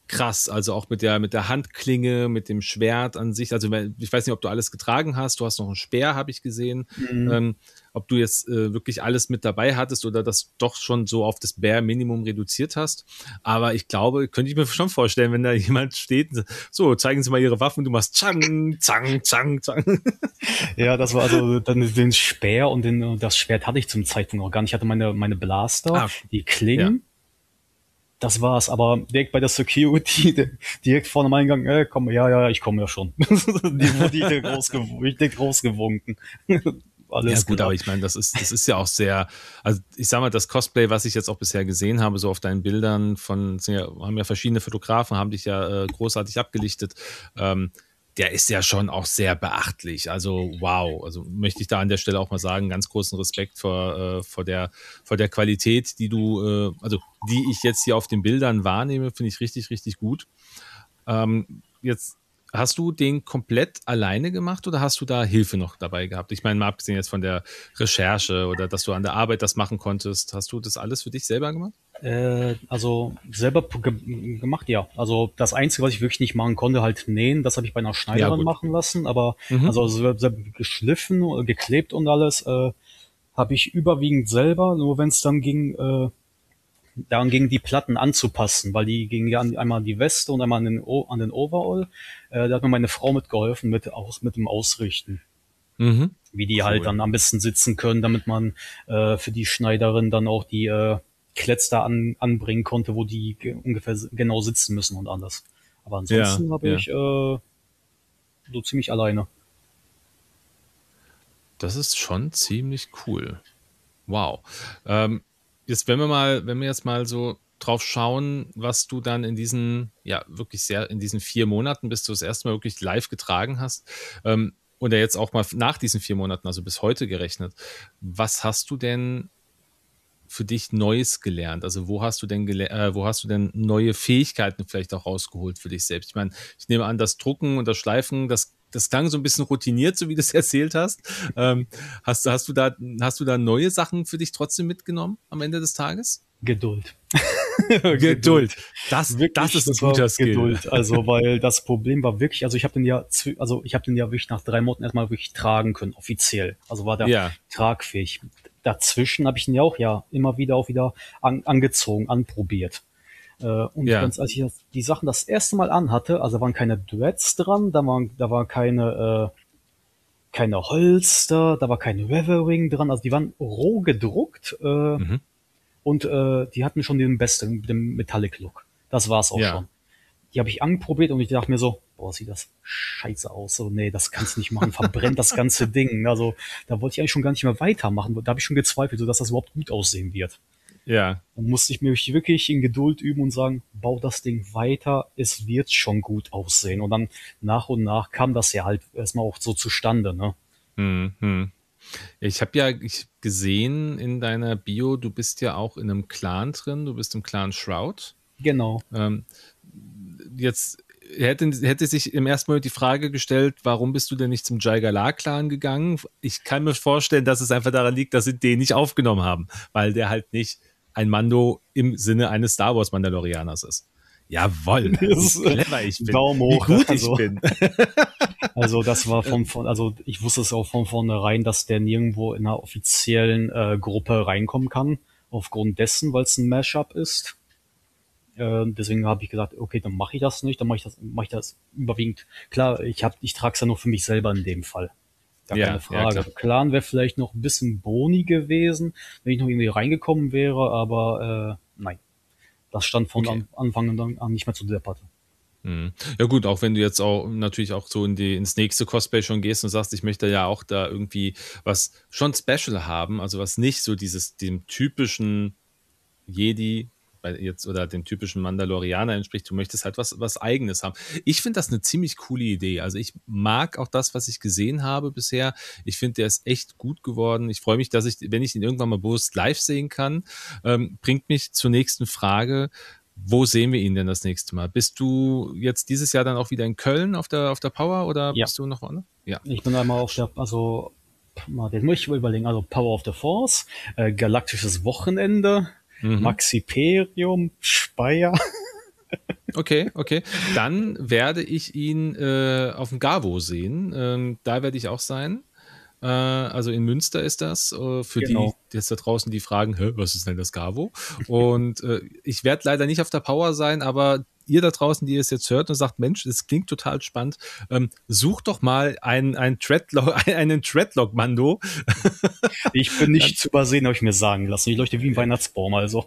krass, also auch mit der Handklinge, mit dem Schwert an sich. Also ich weiß nicht, ob du alles getragen hast. Du hast noch einen Speer, habe ich gesehen. Mhm. Ob du jetzt wirklich alles mit dabei hattest oder das doch schon so auf das Bare Minimum reduziert hast. Aber ich glaube, könnte ich mir schon vorstellen, wenn da jemand steht, so, zeigen Sie mal Ihre Waffen, du machst Chang, Zang, Zang, Zang. Ja, das war also dann den Speer und das Schwert hatte ich zum Zeitpunkt noch gar nicht. Ich hatte meine Blaster, Ah, okay. die Ja. Klingen, das war's. Aber direkt bei der Security, direkt vor dem Eingang, komm, ja, ich komme ja schon. Die wurde direkt rausgewunken. Ja Alles gut, klar. aber ich meine, das ist ja auch sehr, also ich sag mal, das Cosplay, was ich jetzt auch bisher gesehen habe, so auf deinen Bildern haben ja verschiedene Fotografen, haben dich ja großartig abgelichtet, der ist ja schon auch sehr beachtlich. Also wow, also möchte ich da an der Stelle auch mal sagen, ganz großen Respekt vor der Qualität, also die ich jetzt hier auf den Bildern wahrnehme, finde ich richtig, richtig gut. Jetzt hast du den komplett alleine gemacht oder hast du da Hilfe noch dabei gehabt? Ich meine, mal abgesehen jetzt von der Recherche oder dass du an der Arbeit das machen konntest, hast du das alles für dich selber gemacht? Also selber gemacht, ja. Also das Einzige, was ich wirklich nicht machen konnte, halt nähen, das habe ich bei einer Ja, Schneiderin gut. machen lassen. Aber Mhm. also selber geschliffen, geklebt und alles habe ich überwiegend selber. Nur wenn es daran ging, die Platten anzupassen, weil die gingen ja einmal an die Weste und einmal an den Overall. Da hat mir meine Frau mitgeholfen mit dem Ausrichten, Mhm. wie die halt Cool. dann am besten sitzen können, damit man für die Schneiderin dann auch die Klets da anbringen konnte, wo die ungefähr genau sitzen müssen und alles. Aber Ja, ansonsten habe ja. ich so ziemlich alleine. Das ist schon ziemlich cool. Wow. Ähm, wenn wir jetzt mal so drauf schauen, was du dann ja, wirklich in diesen 4 Monaten, bis du das erste Mal wirklich live getragen hast, oder jetzt auch mal nach diesen 4 Monaten, also bis heute gerechnet, was hast du denn für dich Neues gelernt? Also wo hast du denn neue Fähigkeiten vielleicht auch rausgeholt für dich selbst? Ich meine, ich nehme an, das Drucken und das Schleifen, das klang so ein bisschen routiniert, so wie du es erzählt hast. Ähm, hast du da neue Sachen für dich trotzdem mitgenommen am Ende des Tages? Geduld. Geduld. Geduld. Das Wirklich, ist ein das war guter Skill. Geduld. Also, weil das Problem war wirklich, also ich habe den ja wirklich nach 3 Monaten erstmal wirklich tragen können, offiziell. Also war der Ja, tragfähig. Dazwischen habe ich ihn ja auch ja immer wieder angezogen, anprobiert. Und ja, ganz als ich die Sachen das erste Mal anhatte, also waren keine Duets dran, da war keine Holster, da war kein Weathering dran, also die waren roh gedruckt. mhm. Und die hatten schon den Metallic Look. Das war's auch Ja. schon. Die habe ich angeprobiert und ich dachte mir so, boah, sieht das scheiße aus. So, nee, das kannst du nicht machen, verbrennt das ganze Ding. Also, da wollte ich eigentlich schon gar nicht mehr weitermachen. Da habe ich schon gezweifelt, so dass das überhaupt gut aussehen wird. Ja. Dann musste ich mir wirklich in Geduld üben und sagen, bau das Ding weiter, es wird schon gut aussehen. Und dann nach und nach kam das ja halt erstmal auch so zustande, ne? Mhm. Ich habe ja gesehen in deiner Bio, du bist ja auch in einem Clan drin, du bist im Clan Shroud. Genau. Ähm, Jetzt hätte sich im ersten Moment die Frage gestellt, warum bist du denn nicht zum Jai-Galar-Clan gegangen? Ich kann mir vorstellen, dass es einfach daran liegt, dass sie den nicht aufgenommen haben, weil der halt nicht ein Mando im Sinne eines Star Wars Mandalorianers ist. Jawoll, wie clever ich bin, Daumen wie hoch. gut ich bin. Also das war also ich wusste es auch von vornherein, dass der nirgendwo in einer offiziellen Gruppe reinkommen kann, aufgrund dessen, weil es ein Mashup ist. Deswegen habe ich gesagt, okay, dann mache ich das nicht, dann mache ich das überwiegend. Klar, ich trage es ja nur für mich selber in dem Fall. Gar keine Ja, ja, Frage. klar. Clan wäre vielleicht noch ein bisschen boni gewesen, wenn ich noch irgendwie reingekommen wäre, aber nein, das stand von Okay. Anfang an nicht mehr zur Debatte. Mhm. Ja gut, auch wenn du jetzt auch natürlich auch so ins nächste Cosplay schon gehst und sagst, ich möchte ja auch da irgendwie was schon Special haben, also was nicht so dem typischen Jedi oder dem typischen Mandalorianer entspricht, du möchtest halt was Eigenes haben. Ich finde das eine ziemlich coole Idee. Also ich mag auch das, was ich gesehen habe bisher. Ich finde, der ist echt gut geworden. Ich freue mich, wenn ich ihn irgendwann mal bewusst live sehen kann. Bringt mich zur nächsten Frage. Wo sehen wir ihn denn das nächste Mal? Bist du jetzt dieses Jahr dann auch wieder in Köln auf der Power oder Ja, bist du noch woanders? Ja. ich bin einmal jetzt muss ich mal überlegen, also Power of the Force, Galaktisches Wochenende, Mhm. Maxiperium, Speyer. Okay, okay. Dann werde ich ihn auf dem Gavo sehen. Da werde ich auch sein. Also in Münster ist das. Für die Genau. jetzt da draußen, die fragen, hä, was ist denn das Gavo? Und ich werde leider nicht auf der Power sein, aber ihr da draußen, die es jetzt hört und sagt, Mensch, das klingt total spannend, sucht doch mal einen Treadlock, einen Treadlock-Mando. Ich bin nicht zu übersehen, habe ich mir sagen lassen. Ich leuchte wie ein Weihnachtsbaum, also.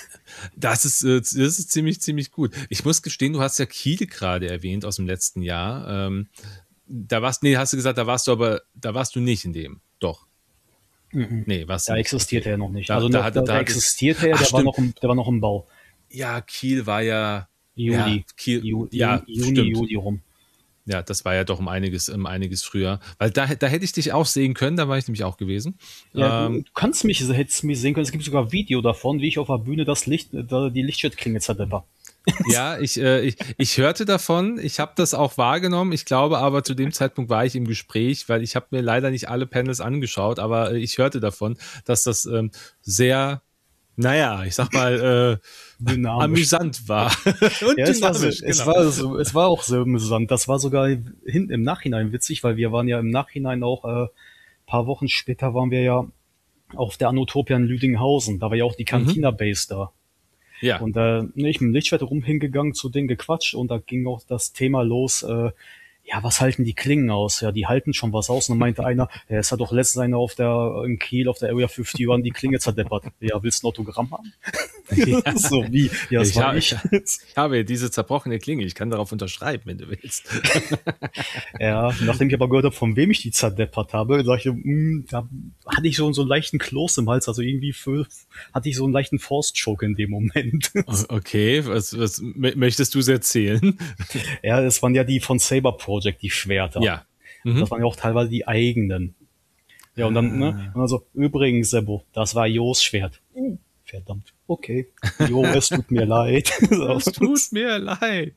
Das ist ziemlich, ziemlich gut. Ich muss gestehen, du hast ja Kiel gerade erwähnt aus dem letzten Jahr. Hast du gesagt, da warst du nicht in dem. Doch. Mhm. Nee, warst du Da nicht. existierte Okay. er noch nicht. Da, Also da, noch, hatte, da da hattest, existierte er, ach, stimmt. der war noch im Bau. Ja, Kiel war ja, Juli. Kiel, ja, Juni, stimmt. Juli rum. Ja, das war ja doch um einiges früher. Weil da hätte ich dich auch sehen können, da war ich nämlich auch gewesen. Ja, du hättest mich sehen können. Es gibt sogar Video davon, wie ich auf der Bühne die Lichtschwertklinge zerdepper. Ja, ich hörte davon, ich habe das auch wahrgenommen. Ich glaube aber, zu dem Zeitpunkt war ich im Gespräch, weil ich habe mir leider nicht alle Panels angeschaut, aber ich hörte davon, dass das sehr, naja, ich sag mal, Dynamisch. amüsant war. Und Ja, dynamisch, genau. es war auch sehr amüsant. Das war sogar im Nachhinein witzig, weil wir waren ja im Nachhinein auch, paar Wochen später waren wir ja auf der Anotopia in Lüdinghausen. Da war ja auch die Mhm. Cantina Base da. Ja. Und ich mit dem Lichtschwert hingegangen, zu denen gequatscht und da ging auch das Thema los, ja, was halten die Klingen aus? Ja, die halten schon was aus. Und dann meinte einer, ja, es hat doch letztens einer in Kiel auf der Area 51 die Klinge zerdeppert. Ja, willst du ein Autogramm haben? Ja. So wie, ja, das war ich. Ich habe hier diese zerbrochene Klinge, ich kann darauf unterschreiben, wenn du willst. Ja, nachdem ich aber gehört habe, von wem ich die zerdeppert habe, sag ich, da hatte ich so einen leichten Kloß im Hals, also hatte ich so einen leichten Force-Choke in dem Moment. Okay, was möchtest du erzählen? Ja, es waren ja die von Saber Project, die Schwerter. Ja. Das waren ja auch teilweise die eigenen. Ja, und dann, ne? Und also, übrigens, Sebo, das war Jos Schwert. Verdammt. Okay. Jo, es tut mir leid. Es tut mir leid.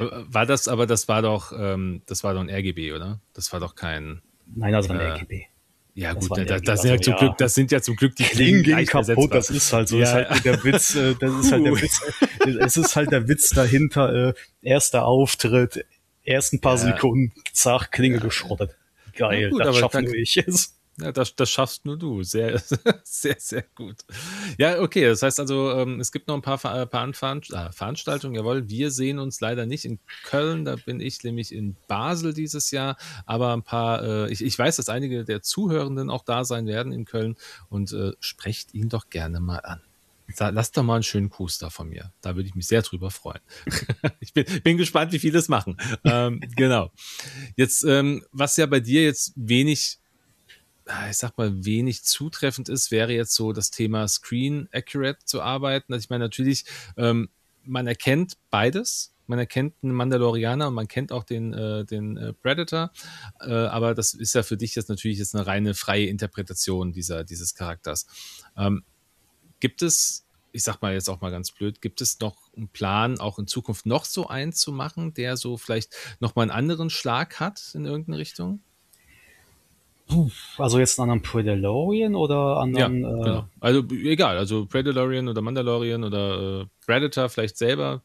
Das war doch ein RGB, oder? Das war doch kein. Nein, das war ein RGB. Ja, Das gut, war ein RGB. das sind ja Also, das sind ja zum Glück die Klingen gehen leicht kaputt, ersetzbar. das ist halt so. Ja. Das ist halt der Witz, es ist halt der Witz dahinter, erster Auftritt, ersten paar Sekunden, zack, Klinge geschrottet. Geil, Ja, gut, das aber schafft nur ich jetzt. Ja, das schaffst nur du. Sehr, sehr, sehr gut. Ja, okay. Das heißt also, es gibt noch ein paar Veranstaltungen. Jawohl, wir sehen uns leider nicht in Köln. Da bin ich nämlich in Basel dieses Jahr. Aber ein paar, ich weiß, dass einige der Zuhörenden auch da sein werden in Köln. Und sprecht ihn doch gerne mal an. Lasst doch mal einen schönen Gruß da von mir. Da würde ich mich sehr drüber freuen. Ich bin gespannt, wie viele es machen. Genau. Jetzt, was ja bei dir jetzt wenig zutreffend ist, wäre jetzt so das Thema Screen Accurate zu arbeiten. Also ich meine, natürlich, man erkennt beides. Man erkennt einen Mandalorianer und man kennt auch den Predator. Aber das ist ja für dich jetzt eine reine freie Interpretation dieses Charakters. Gibt es, ich sag mal jetzt auch mal ganz blöd, gibt es noch einen Plan, auch in Zukunft noch so einen zu machen, der so vielleicht nochmal einen anderen Schlag hat in irgendeine Richtung? Also jetzt einen anderen Predalorian oder Ja, anderen, genau. Also egal, also Predalorian oder Mandalorian oder Predator vielleicht selber.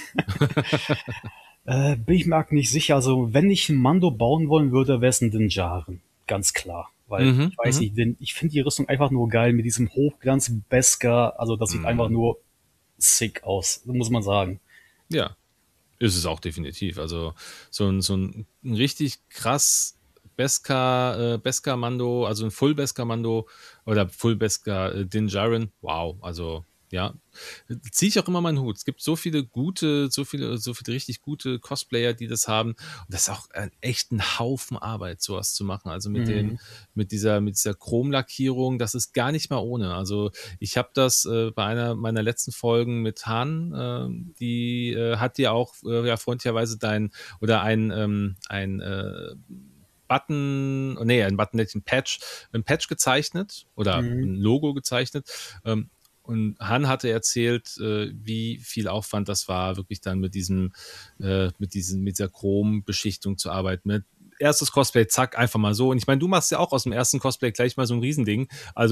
bin ich mir nicht sicher. Also wenn ich einen Mando bauen wollen würde, wäre es ein Din Djarin. Ganz klar. Weil, ich weiß nicht, ich finde die Rüstung einfach nur geil mit diesem Hochglanz Beskar. Also das sieht einfach nur sick aus, muss man sagen. Ja, ist es auch definitiv. Also so ein richtig krass Beskar-Mando, also ein Full-Beskar-Mando oder Full-Beskar Din Djarin, wow, also ja, ziehe ich auch immer meinen Hut. Es gibt so viele richtig gute Cosplayer, die das haben. Und das ist auch echt ein Haufen Arbeit, sowas zu machen. Also mit dieser Chromlackierung, das ist gar nicht mal ohne. Also ich habe das bei einer meiner letzten Folgen mit Han, die hat dir auch ja freundlicherweise ein ein Patch gezeichnet oder ein Logo gezeichnet. Und Han hatte erzählt, wie viel Aufwand das war, wirklich dann mit dieser Chrom-Beschichtung zu arbeiten. Mit erstes Cosplay, zack, einfach mal so. Und ich meine, du machst ja auch aus dem ersten Cosplay gleich mal so ein Riesending. Also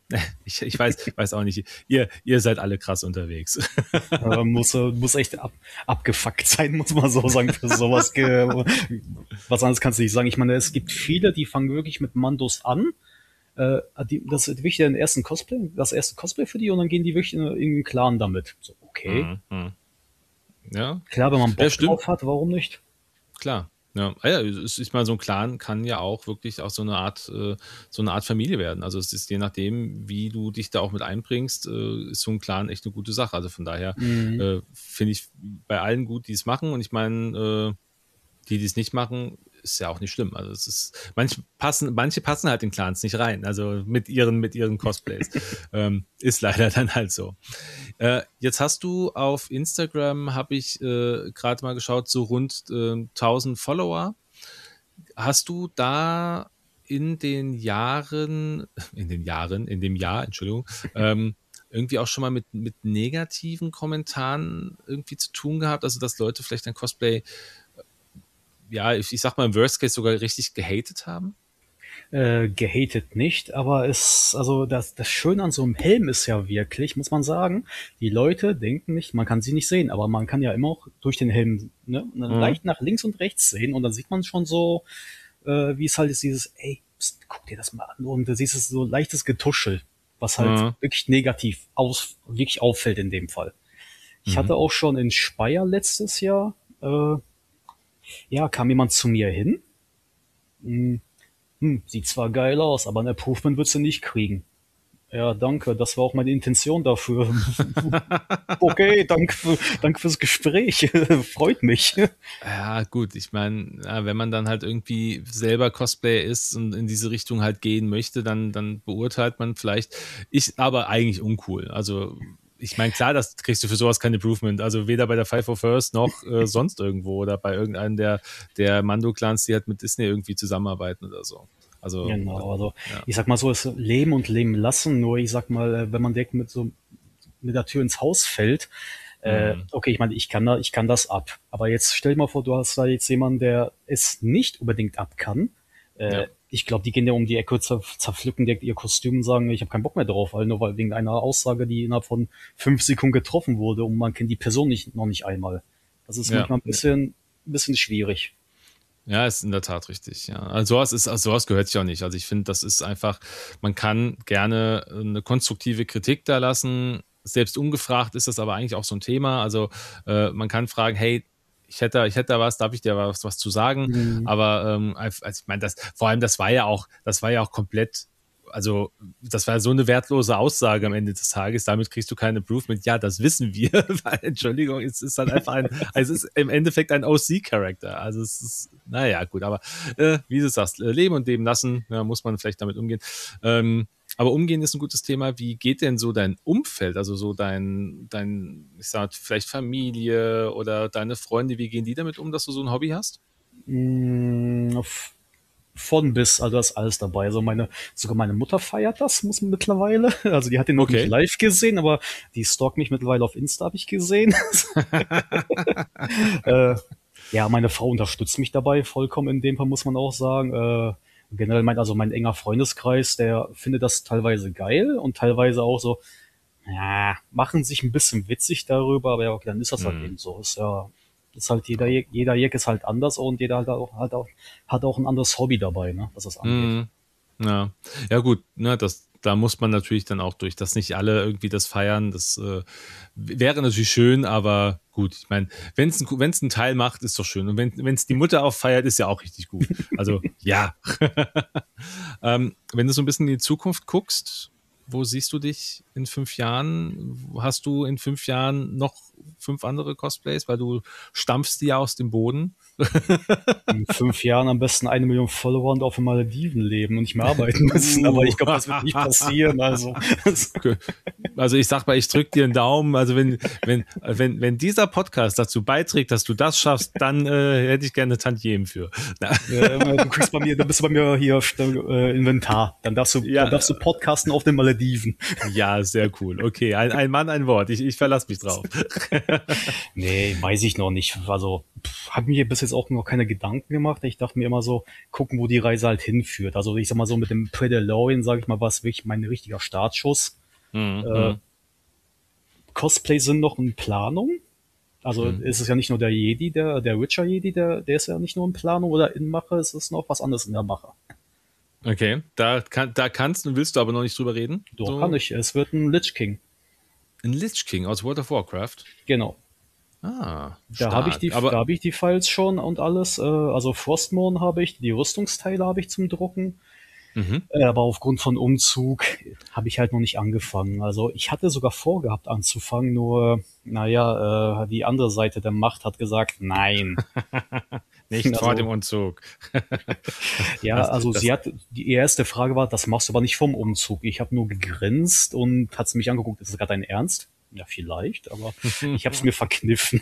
Ich weiß auch nicht. Ihr seid alle krass unterwegs. Muss echt abgefuckt sein, muss man so sagen, für sowas. Was anderes kannst du nicht sagen. Ich meine, es gibt viele, die fangen wirklich mit Mandos an. Das ist wirklich das erste Cosplay für die und dann gehen die wirklich in einen Clan damit. So, okay. Mhm. Ja. Klar, wenn man Bock Stimmt. drauf hat, warum nicht? Klar. Ja, ich meine, so ein Clan kann ja auch wirklich auch so eine Art Familie werden. Also es ist je nachdem, wie du dich da auch mit einbringst, ist so ein Clan echt eine gute Sache. Also von daher Mhm. finde ich bei allen gut, die es machen. Und ich meine, die es nicht machen, ist ja auch nicht schlimm. Also es ist, manche passen halt in Clans nicht rein, also mit ihren Cosplays. Ist leider dann halt so. Jetzt hast du auf Instagram, habe ich gerade mal geschaut, so rund 1000 Follower. Hast du da in dem Jahr, Entschuldigung, irgendwie auch schon mal mit negativen Kommentaren irgendwie zu tun gehabt? Also, dass Leute vielleicht ein Cosplay, ja, ich sag mal im Worst Case sogar richtig gehatet haben? Gehatet nicht, aber also das Schöne an so einem Helm ist ja wirklich, muss man sagen, die Leute denken nicht, man kann sie nicht sehen, aber man kann ja immer auch durch den Helm, ne, Mhm. leicht nach links und rechts sehen und dann sieht man schon so, wie es halt ist, dieses, ey, pst, guck dir das mal an und du siehst es so leichtes Getuschel, was halt Mhm. wirklich wirklich auffällt in dem Fall. Ich Mhm. hatte auch schon in Speyer letztes Jahr, ja, kam jemand zu mir hin, sieht zwar geil aus, aber ein Approvement würdest du nicht kriegen. Ja, danke. Das war auch meine Intention dafür. Okay, danke fürs Gespräch. Freut mich. Ja, gut, ich meine, ja, wenn man dann halt irgendwie selber Cosplayer ist und in diese Richtung halt gehen möchte, dann beurteilt man vielleicht. Ich aber eigentlich uncool. Also, ich meine, klar, das kriegst du für sowas kein Improvement. Also weder bei der Five of First noch sonst irgendwo oder bei irgendeinem der Mando-Clans, die halt mit Disney irgendwie zusammenarbeiten oder so. Also, Genau, also ja. ich sag mal so, es leben und leben lassen. Nur ich sag mal, wenn man direkt mit der Tür ins Haus fällt, Hm, okay, ich meine, ich kann das ab. Aber jetzt stell dir mal vor, du hast da jetzt jemanden, der es nicht unbedingt ab kann. ja. Ich glaube, die gehen ja um die Ecke, zerpflücken direkt ihr Kostüm und sagen, ich habe keinen Bock mehr drauf, weil nur weil wegen einer Aussage, die innerhalb von 5 Sekunden getroffen wurde und man kennt die Person noch nicht einmal. Das ist Ja, manchmal ein bisschen schwierig. ja, ist in der Tat richtig. Ja, sowas gehört sich auch nicht. Also ich finde, das ist einfach, man kann gerne eine konstruktive Kritik da lassen. Selbst ungefragt ist das aber eigentlich auch so ein Thema. Also man kann fragen, hey, ich hätte da was, darf ich dir was zu sagen? Mhm. Aber also ich meine, vor allem das war ja auch komplett, also das war so eine wertlose Aussage am Ende des Tages. Damit kriegst du kein Improvement. Ja, das wissen wir. Weil, Entschuldigung, es ist dann einfach es ist im Endeffekt ein OC-Charakter. Also es ist, naja, gut, aber wie du sagst, leben und leben lassen, ja, muss man vielleicht damit umgehen. Aber umgehen ist ein gutes Thema. Wie geht denn so dein Umfeld, also so ich sag, vielleicht Familie oder deine Freunde, wie gehen die damit um, dass du so ein Hobby hast? Mm, Von bis, also da ist alles dabei. Sogar meine Mutter feiert das, muss man mittlerweile. Also die hat den noch nicht Okay. live gesehen, aber die stalkt mich mittlerweile auf Insta, habe ich gesehen. äh, ja, meine Frau unterstützt mich dabei vollkommen in dem Fall, muss man auch sagen. Generell also mein enger Freundeskreis, der findet das teilweise geil und teilweise auch so, ja, machen sich ein bisschen witzig darüber, aber ja, okay, dann ist das halt Hm. eben so. Ist halt jeder Jack ist halt anders und jeder hat auch ein anderes Hobby dabei, ne, was das angeht. Hm. Ja, ja gut, ne, da muss man natürlich dann auch durch, dass nicht alle irgendwie das feiern. Das wäre natürlich schön, aber gut, ich meine, wenn's ein Teil macht, ist doch schön. Und wenn's die Mutter auch feiert, ist ja auch richtig gut. Also ja. Wenn du so ein bisschen in die Zukunft guckst, wo siehst du dich in 5 Jahren? Hast du in 5 Jahren noch 5 andere Cosplays, weil du stampfst die ja aus dem Boden? In 5 Jahren am besten 1 Million Follower und auf den Malediven leben und nicht mehr arbeiten müssen, aber ich glaube, das wird nicht passieren, also. Also ich sag mal, ich drück dir einen Daumen. Also wenn dieser Podcast dazu beiträgt, dass du das schaffst, dann hätte ich gerne Tantiemen für. Du bist bei mir hier Inventar. Dann Ja, darfst du podcasten auf den Malediven. ja, sehr cool. Okay, ein Mann, ein Wort. Ich verlasse mich drauf. Nee, weiß ich noch nicht. Also, habe mir bis jetzt auch noch keine Gedanken gemacht. Ich dachte mir immer so, gucken, wo die Reise halt hinführt. Also ich sag mal so, mit dem Predalorian, sage ich mal, war es wirklich mein richtiger Startschuss. Äh, Mhm. Cosplay sind noch in Planung. Also Mhm. ist es ja nicht nur der Jedi, der Witcher Jedi, der ist ja nicht nur in Planung oder in Mache, es ist noch was anderes in der Mache. Okay, da kannst und willst du aber noch nicht drüber reden. Doch, kann So ich. Es wird ein Lich King. ein Lich King aus World of Warcraft. Genau. Ah, Da habe ich stark. die, da Aber habe ich die Files schon und alles. Also Frostmourne habe ich, die Rüstungsteile habe ich zum Drucken. mhm. Aber aufgrund von Umzug habe ich halt noch nicht angefangen. Also ich hatte sogar vorgehabt anzufangen, nur, naja, die andere Seite der Macht hat gesagt, nein. Nicht vor dem Also, Umzug. ja, Das, also das, die erste Frage war, das machst du aber nicht vom Umzug. Ich habe nur gegrinst und hat sie mich angeguckt, ist das gerade dein Ernst? Ja, vielleicht, aber ich habe es mir verkniffen.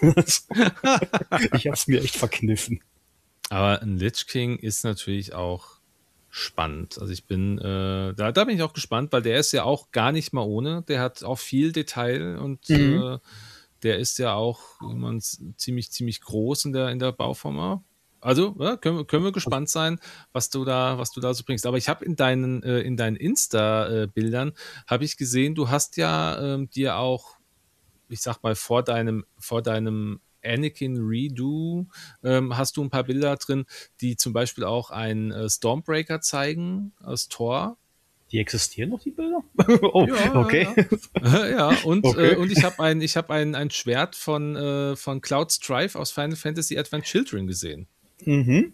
Ich habe es mir echt verkniffen. aber ein Lich King ist natürlich auch spannend. Also ich bin, da bin ich auch gespannt, weil der ist ja auch gar nicht mal ohne. Der hat auch viel Detail und Mhm. der ist ja auch immer ziemlich groß in der Bauform. Also ja, können wir Also, gespannt sein, was du da so bringst. Aber ich habe in deinen Insta-Bildern habe ich gesehen, du hast ja dir auch, ich sag mal, vor deinem Anakin Redo hast du ein paar Bilder drin, die zum Beispiel auch einen Stormbreaker zeigen aus Thor. die existieren noch, die Bilder? Oh, Ja, ja, okay. ja. Ja, und, Okay. und ich hab ein Schwert von Cloud Strife aus Final Fantasy Advent Children gesehen. Mhm.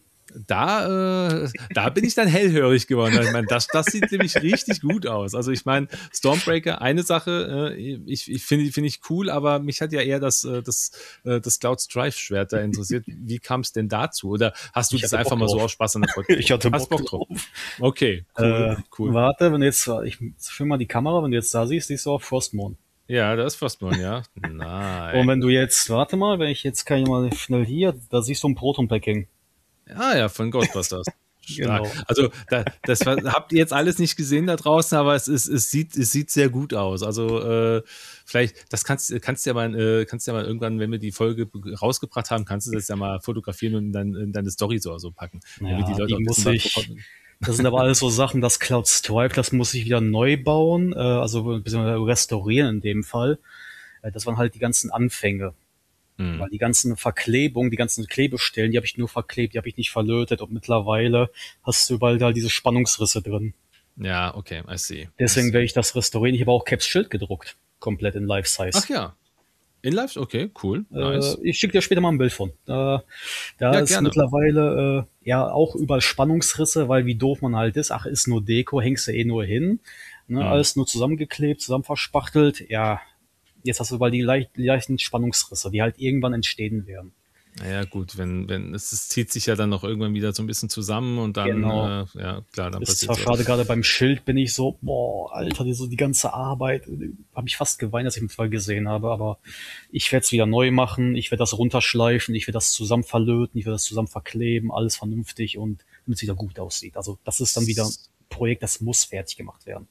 Da bin ich dann hellhörig geworden. Ich meine, das sieht nämlich richtig gut aus. Also ich meine, Stormbreaker, eine Sache, ich finde ich cool, aber mich hat ja eher das Cloud Strife Schwert da interessiert. Wie kam es denn dazu? Oder hast du Ich das hatte einfach Bock mal so drauf. aus Spaß an der Freude? Ich hatte Hast Bock Bock drauf? drauf. Okay, cool, cool. Warte, wenn du jetzt, ich film mal die Kamera, wenn du jetzt da siehst du auf Frostmourne. Ja, das ist Frostmourne, ja. Und wenn Nein. du jetzt, warte mal, wenn ich jetzt kann ich mal schnell hier, da siehst du ein Proton-Packing. Ah ja, von Ghostbusters. Stark. Genau. Also habt ihr jetzt alles nicht gesehen da draußen, aber es sieht sehr gut aus. Also vielleicht, das kannst du ja mal irgendwann, wenn wir die Folge rausgebracht haben, kannst du das ja mal fotografieren und in deine Story so packen, damit die Ja, Leute die auch wissen, muss ich, wovon. das sind aber alles so Sachen, das Cloud Stripe, das muss ich wieder neu bauen, also beziehungsweise restaurieren in dem Fall. Das waren halt die ganzen Anfänge. Hm. Weil die ganzen Verklebungen, die ganzen Klebestellen, die habe ich nur verklebt, die habe ich nicht verlötet und mittlerweile hast du überall da diese Spannungsrisse drin. Ja, okay, I see. I Deswegen werde see. ich das restaurieren. Ich habe auch Caps Schild gedruckt. Komplett in Ach Life-Size. ja. In Live? Okay, cool, nice. Ich schicke dir später mal ein Bild von. Da Ja, ist gerne. mittlerweile ja auch überall Spannungsrisse, weil wie doof man halt ist. Ach, ist nur Deko, hängst du eh nur hin. Ne, Hm. alles nur zusammengeklebt, zusammen verspachtelt. Ja, jetzt hast du überall die leichten Spannungsrisse, die halt irgendwann entstehen werden. Ja, gut, wenn es zieht sich ja dann noch irgendwann wieder so ein bisschen zusammen und dann, Genau. ja, klar, dann Ist passiert zwar sowas. schade, gerade beim Schild bin ich so, boah, Alter, die ganze Arbeit, habe ich fast geweint, als ich den Fall gesehen habe, aber ich werde es wieder neu machen, ich werde das runterschleifen, ich werde das zusammen verlöten, ich werde das zusammen verkleben, alles vernünftig und damit es wieder gut aussieht. Also das ist dann wieder ein Projekt, das muss fertig gemacht werden.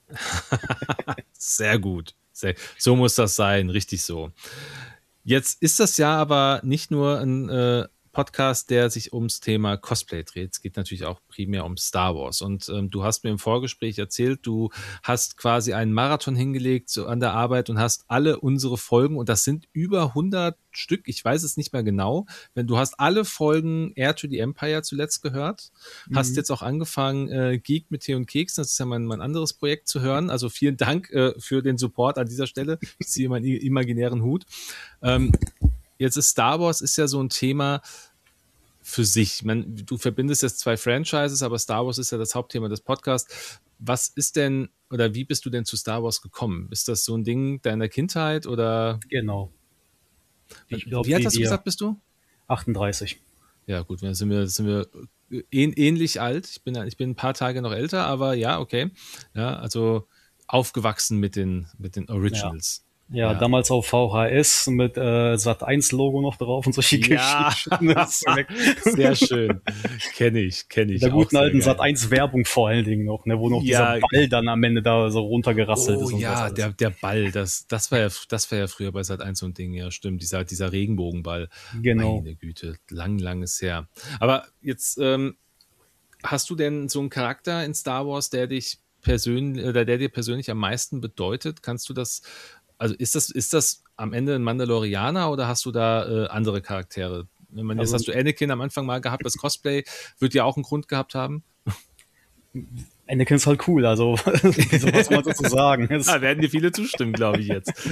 Sehr gut. So muss das sein, richtig so. Jetzt ist das ja aber nicht nur ein Podcast, der sich ums Thema Cosplay dreht. Es geht natürlich auch primär um Star Wars. Und du hast mir im Vorgespräch erzählt, du hast quasi einen Marathon hingelegt so an der Arbeit und hast alle unsere Folgen, und das sind über 100 Stück, ich weiß es nicht mehr genau, wenn du hast alle Folgen Heir to the Empire zuletzt gehört, hast Mhm. jetzt auch angefangen, Geek mit Tee und Keksen, das ist ja mein anderes Projekt, zu hören. Also vielen Dank für den Support an dieser Stelle. Ich ziehe meinen imaginären Hut. Ähm, Jetzt ist Star Wars ist ja so ein Thema für sich. Ich meine, du verbindest jetzt zwei Franchises, aber Star Wars ist ja das Hauptthema des Podcasts. Was ist denn oder wie bist du denn zu Star Wars gekommen? Ist das so ein Ding deiner Kindheit oder Genau. Ich glaube, wie alt wie hast du dir gesagt, bist du? 38. Ja, gut, dann sind wir ähnlich alt. Ich bin ein paar Tage noch älter, aber ja, okay. Ja, also aufgewachsen mit den Ja. Originals. Ja, Ja. damals auf VHS mit Sat.1-Logo noch drauf und solche Ja, Geschichten. Das ist weg. sehr schön. Kenne Mit der ich auch guten sehr alten geil. Sat.1-Werbung vor allen Dingen noch, ne, wo noch dieser Ja, Ball dann am Ende da so runtergerasselt oh ist und sowas ja, alles. der Ball, das war ja früher bei Sat 1 so ein Ding, ja, stimmt, dieser Regenbogenball. Genau. Meine Güte, lang ist her. Aber jetzt, hast du denn so einen Charakter in Star Wars, der dich persönlich oder der dir persönlich am meisten bedeutet? Kannst du das, also ist das am Ende ein Mandalorianer oder hast du da andere Charaktere? Wenn man jetzt Also hast du Anakin am Anfang mal gehabt, das Cosplay wird ja auch einen Grund gehabt haben. Anakin ist halt cool, also was soll man dazu sagen? Da werden dir viele zustimmen, glaube ich jetzt.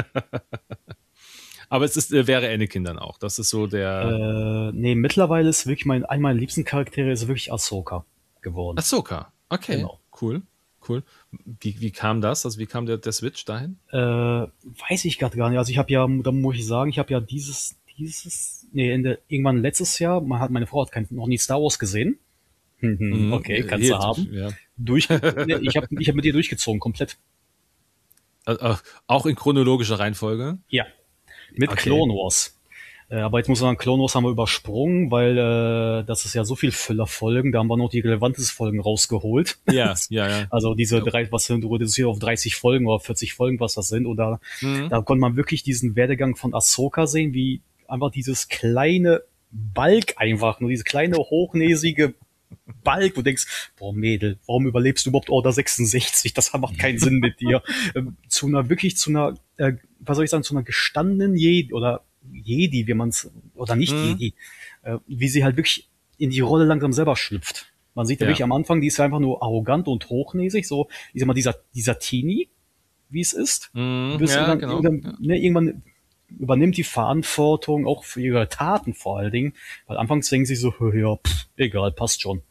Aber es ist, wäre Anakin dann auch. Das ist so der Nee, mittlerweile ist wirklich einer meiner liebsten Charaktere ist wirklich Ahsoka geworden. Ahsoka. Okay, Genau. cool, cool. Wie kam das? Also wie kam der Switch dahin? Weiß ich gerade gar nicht. Also ich habe ja, da muss ich sagen, ich habe ja nee, irgendwann letztes Jahr, meine Frau hat noch nie Star Wars gesehen. Mhm. Okay, kannst du Hier, haben. ja. Nee, ich hab mit ihr durchgezogen, komplett. Auch in chronologischer Reihenfolge. Ja, mit Okay. Clone Wars. Aber jetzt muss man sagen, Clone Wars haben wir übersprungen, weil das ist ja so viel Füllerfolgen, da haben wir noch die relevantesten Folgen rausgeholt. Ja, ja, ja. Also diese Ja. was sind reduziert auf 30 Folgen oder 40 Folgen, was das sind. Oder Mhm. da konnte man wirklich diesen Werdegang von Ahsoka sehen, wie einfach dieses kleine Balk einfach, nur diese kleine hochnäsige Balk, wo du denkst, boah Mädel, warum überlebst du überhaupt Order 66? Das macht keinen Sinn mit dir. Zu einer, was soll ich sagen, zu einer gestandenen Jedi oder Jedi, wie man es, oder nicht Mhm. Jedi, wie sie halt wirklich in die Rolle langsam selber schlüpft. Man sieht ja wirklich Ja. am Anfang, die ist ja einfach nur arrogant und hochnäsig, so, ich sag mal, dieser Teenie, wie es ist, Mhm. bis Ja, dann genau. irgendwann, Ja. ne, irgendwann übernimmt die Verantwortung auch für ihre Taten vor allen Dingen, weil anfangs denken sie so, ja, egal, passt schon.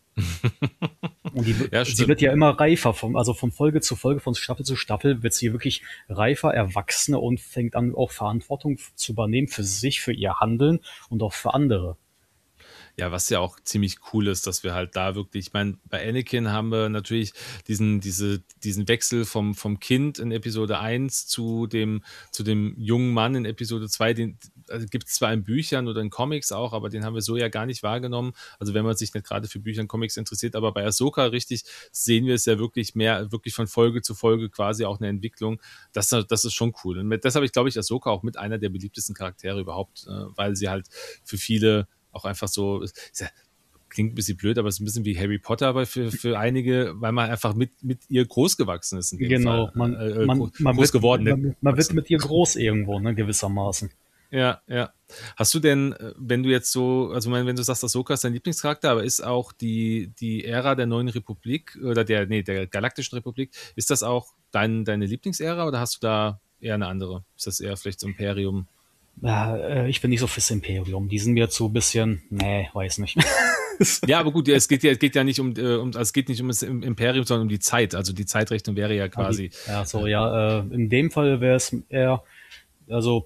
Und Ja, sie wird stimmt. ja immer reifer, also von Folge zu Folge, von Staffel zu Staffel wird sie wirklich reifer, erwachsener und fängt an, auch Verantwortung zu übernehmen für sich, für ihr Handeln und auch für andere. Ja, was ja auch ziemlich cool ist, dass wir halt da wirklich, ich meine, bei Anakin haben wir natürlich diesen Wechsel vom Kind in Episode 1 zu dem jungen Mann in Episode 2. Den also gibt es zwar in Büchern oder in Comics auch, aber den haben wir so ja gar nicht wahrgenommen. Also wenn man sich nicht gerade für Bücher und Comics interessiert, aber bei Ahsoka richtig sehen wir es ja wirklich mehr, wirklich von Folge zu Folge quasi auch eine Entwicklung. Das ist schon cool. Und deshalb ich glaube ich Ahsoka auch mit einer der beliebtesten Charaktere überhaupt, weil sie halt für viele auch einfach so, klingt ein bisschen blöd, aber es ist ein bisschen wie Harry Potter, aber für einige, weil man einfach mit ihr groß gewachsen ist in dem Genau, Fall. Groß geworden, nicht man wird gewachsen. mit ihr groß irgendwo, ne, gewissermaßen. Ja, ja. Hast du denn, wenn du jetzt so, also wenn du sagst, Ahsoka ist dein Lieblingscharakter, aber ist auch die Ära der Neuen Republik oder der Galaktischen Republik, ist das auch deine Lieblingsära oder hast du da eher eine andere? Ist das eher vielleicht so Imperium? Ja, ich bin nicht so fürs Imperium. Die sind mir zu bisschen, nee, weiß nicht. Ja, aber gut, ja, es geht ja nicht also es geht nicht um das Imperium, sondern um die Zeit. Also die Zeitrechnung wäre ja quasi. Ja, so, ja, in dem Fall wäre es eher, also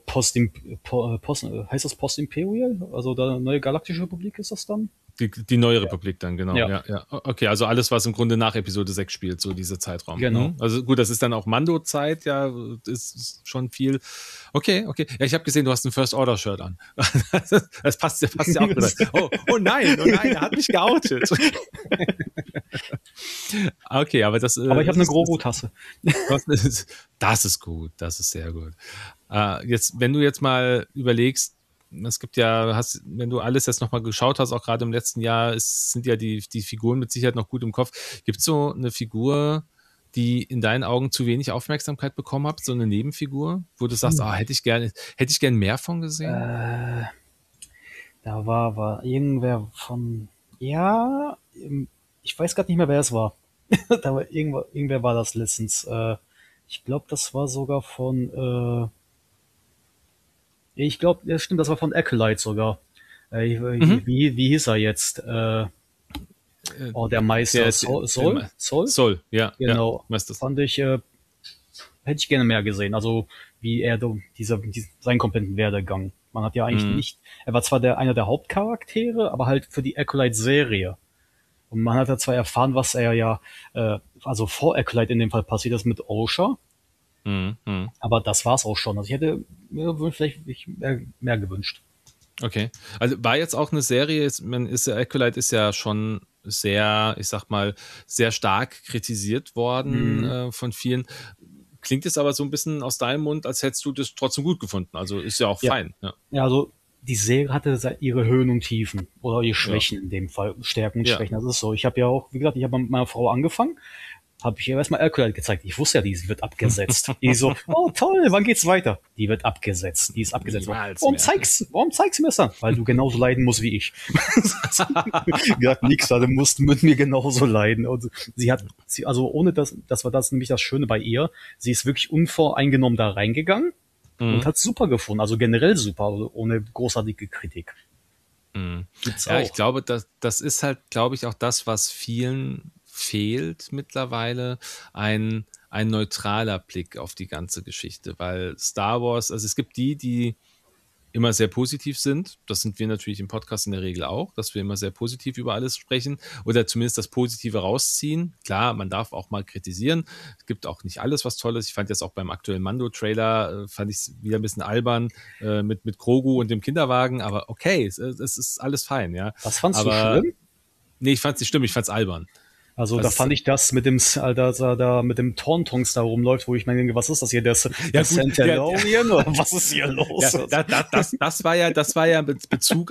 heißt das Post-Imperial? Also da neue Galaktische Republik ist das dann? Die neue Republik dann, genau. Ja, Ja, ja. Okay, also alles, was im Grunde nach Episode 6 spielt, so dieser Zeitraum. genau. Also gut, das ist dann auch Mando-Zeit, ja, ist schon viel. Okay, okay. Ja, ich habe gesehen, du hast ein First-Order-Shirt an. Das passt ja auch wieder. Oh nein, er hat mich geoutet. Okay, aber das, Aber ich habe eine Grogu-Tasse. das ist gut, das ist sehr gut. Jetzt, wenn du jetzt mal überlegst, es gibt ja, wenn du alles jetzt nochmal geschaut hast, auch gerade im letzten Jahr, sind ja die Figuren mit Sicherheit noch gut im Kopf. Gibt es so eine Figur, die in deinen Augen zu wenig Aufmerksamkeit bekommen hat, so eine Nebenfigur, wo du sagst, hätte ich gern mehr von gesehen? Äh, Da war irgendwer von, ja, ich weiß gerade nicht mehr, wer es war. Da war irgendwer war das letztens. Ich glaube, das war sogar von, ich glaube, ja, stimmt, das war von Acolyte sogar. Mhm. Wie hieß er jetzt? Äh, Oh, der Meister der, der, Sol? Sol? Soll, ja, ja, Genau. was ist das? Fand ich, hätte ich gerne mehr gesehen. Also, wie er seinen kompletten Werdegang. Man hat ja eigentlich Mhm. nicht, er war zwar einer der Hauptcharaktere, aber halt für die Acolyte-Serie. Und man hat ja zwar erfahren, was er ja, also vor Acolyte in dem Fall passiert ist mit Osha. Mhm. Mhm. Aber das war's auch schon. Also ich hätte mir vielleicht mehr gewünscht. Okay. Also war jetzt auch eine Serie, Acolyte ist ja schon sehr, ich sag mal, sehr stark kritisiert worden Mhm. von vielen. Klingt jetzt aber so ein bisschen aus deinem Mund, als hättest du das trotzdem gut gefunden. Also ist ja auch Ja. fein. Ja. Ja, also die Serie hatte ihre Höhen und Tiefen oder ihre Ja. Schwächen in dem Fall, Stärken und Ja. Schwächen. Das ist so. Ich habe ja auch, wie gesagt, ich habe mit meiner Frau angefangen, habe ich ihr erstmal Alkohol gezeigt. Ich wusste ja, die wird abgesetzt. Die so, oh toll, wann geht's weiter? Die wird abgesetzt, die ist abgesetzt. Niemals mehr. Warum zeigst du mir das dann? Weil du genauso leiden musst wie ich. Gesagt, nix, du musst mit mir genauso leiden. Und also ohne das war das nämlich das Schöne bei ihr. Sie ist wirklich unvoreingenommen da reingegangen und Mhm. hat super gefunden. Also generell super, also ohne großartige Kritik. Mhm. Gibt's Ja, ich auch. glaube, das ist halt, glaube ich, auch das, was vielen fehlt mittlerweile, ein neutraler Blick auf die ganze Geschichte, weil Star Wars, also es gibt die immer sehr positiv sind. Das sind wir natürlich im Podcast in der Regel auch, dass wir immer sehr positiv über alles sprechen oder zumindest das Positive rausziehen. Klar, man darf auch mal kritisieren. Es gibt auch nicht alles, was toll ist. Ich fand jetzt auch beim aktuellen Mando-Trailer, fand ich es wieder ein bisschen albern mit Grogu und dem Kinderwagen, aber okay, es ist alles fein, ja. Das fandst du Aber schlimm? nee, ich fand es nicht schlimm, ich fand es albern. Also da Also, fand ich das mit dem, dass er da mit dem Tauntaungs da rumläuft, wo ich mir denke, was ist das hier, ja der gut, Centurion oder was ist hier ja, los? das war ja Bezug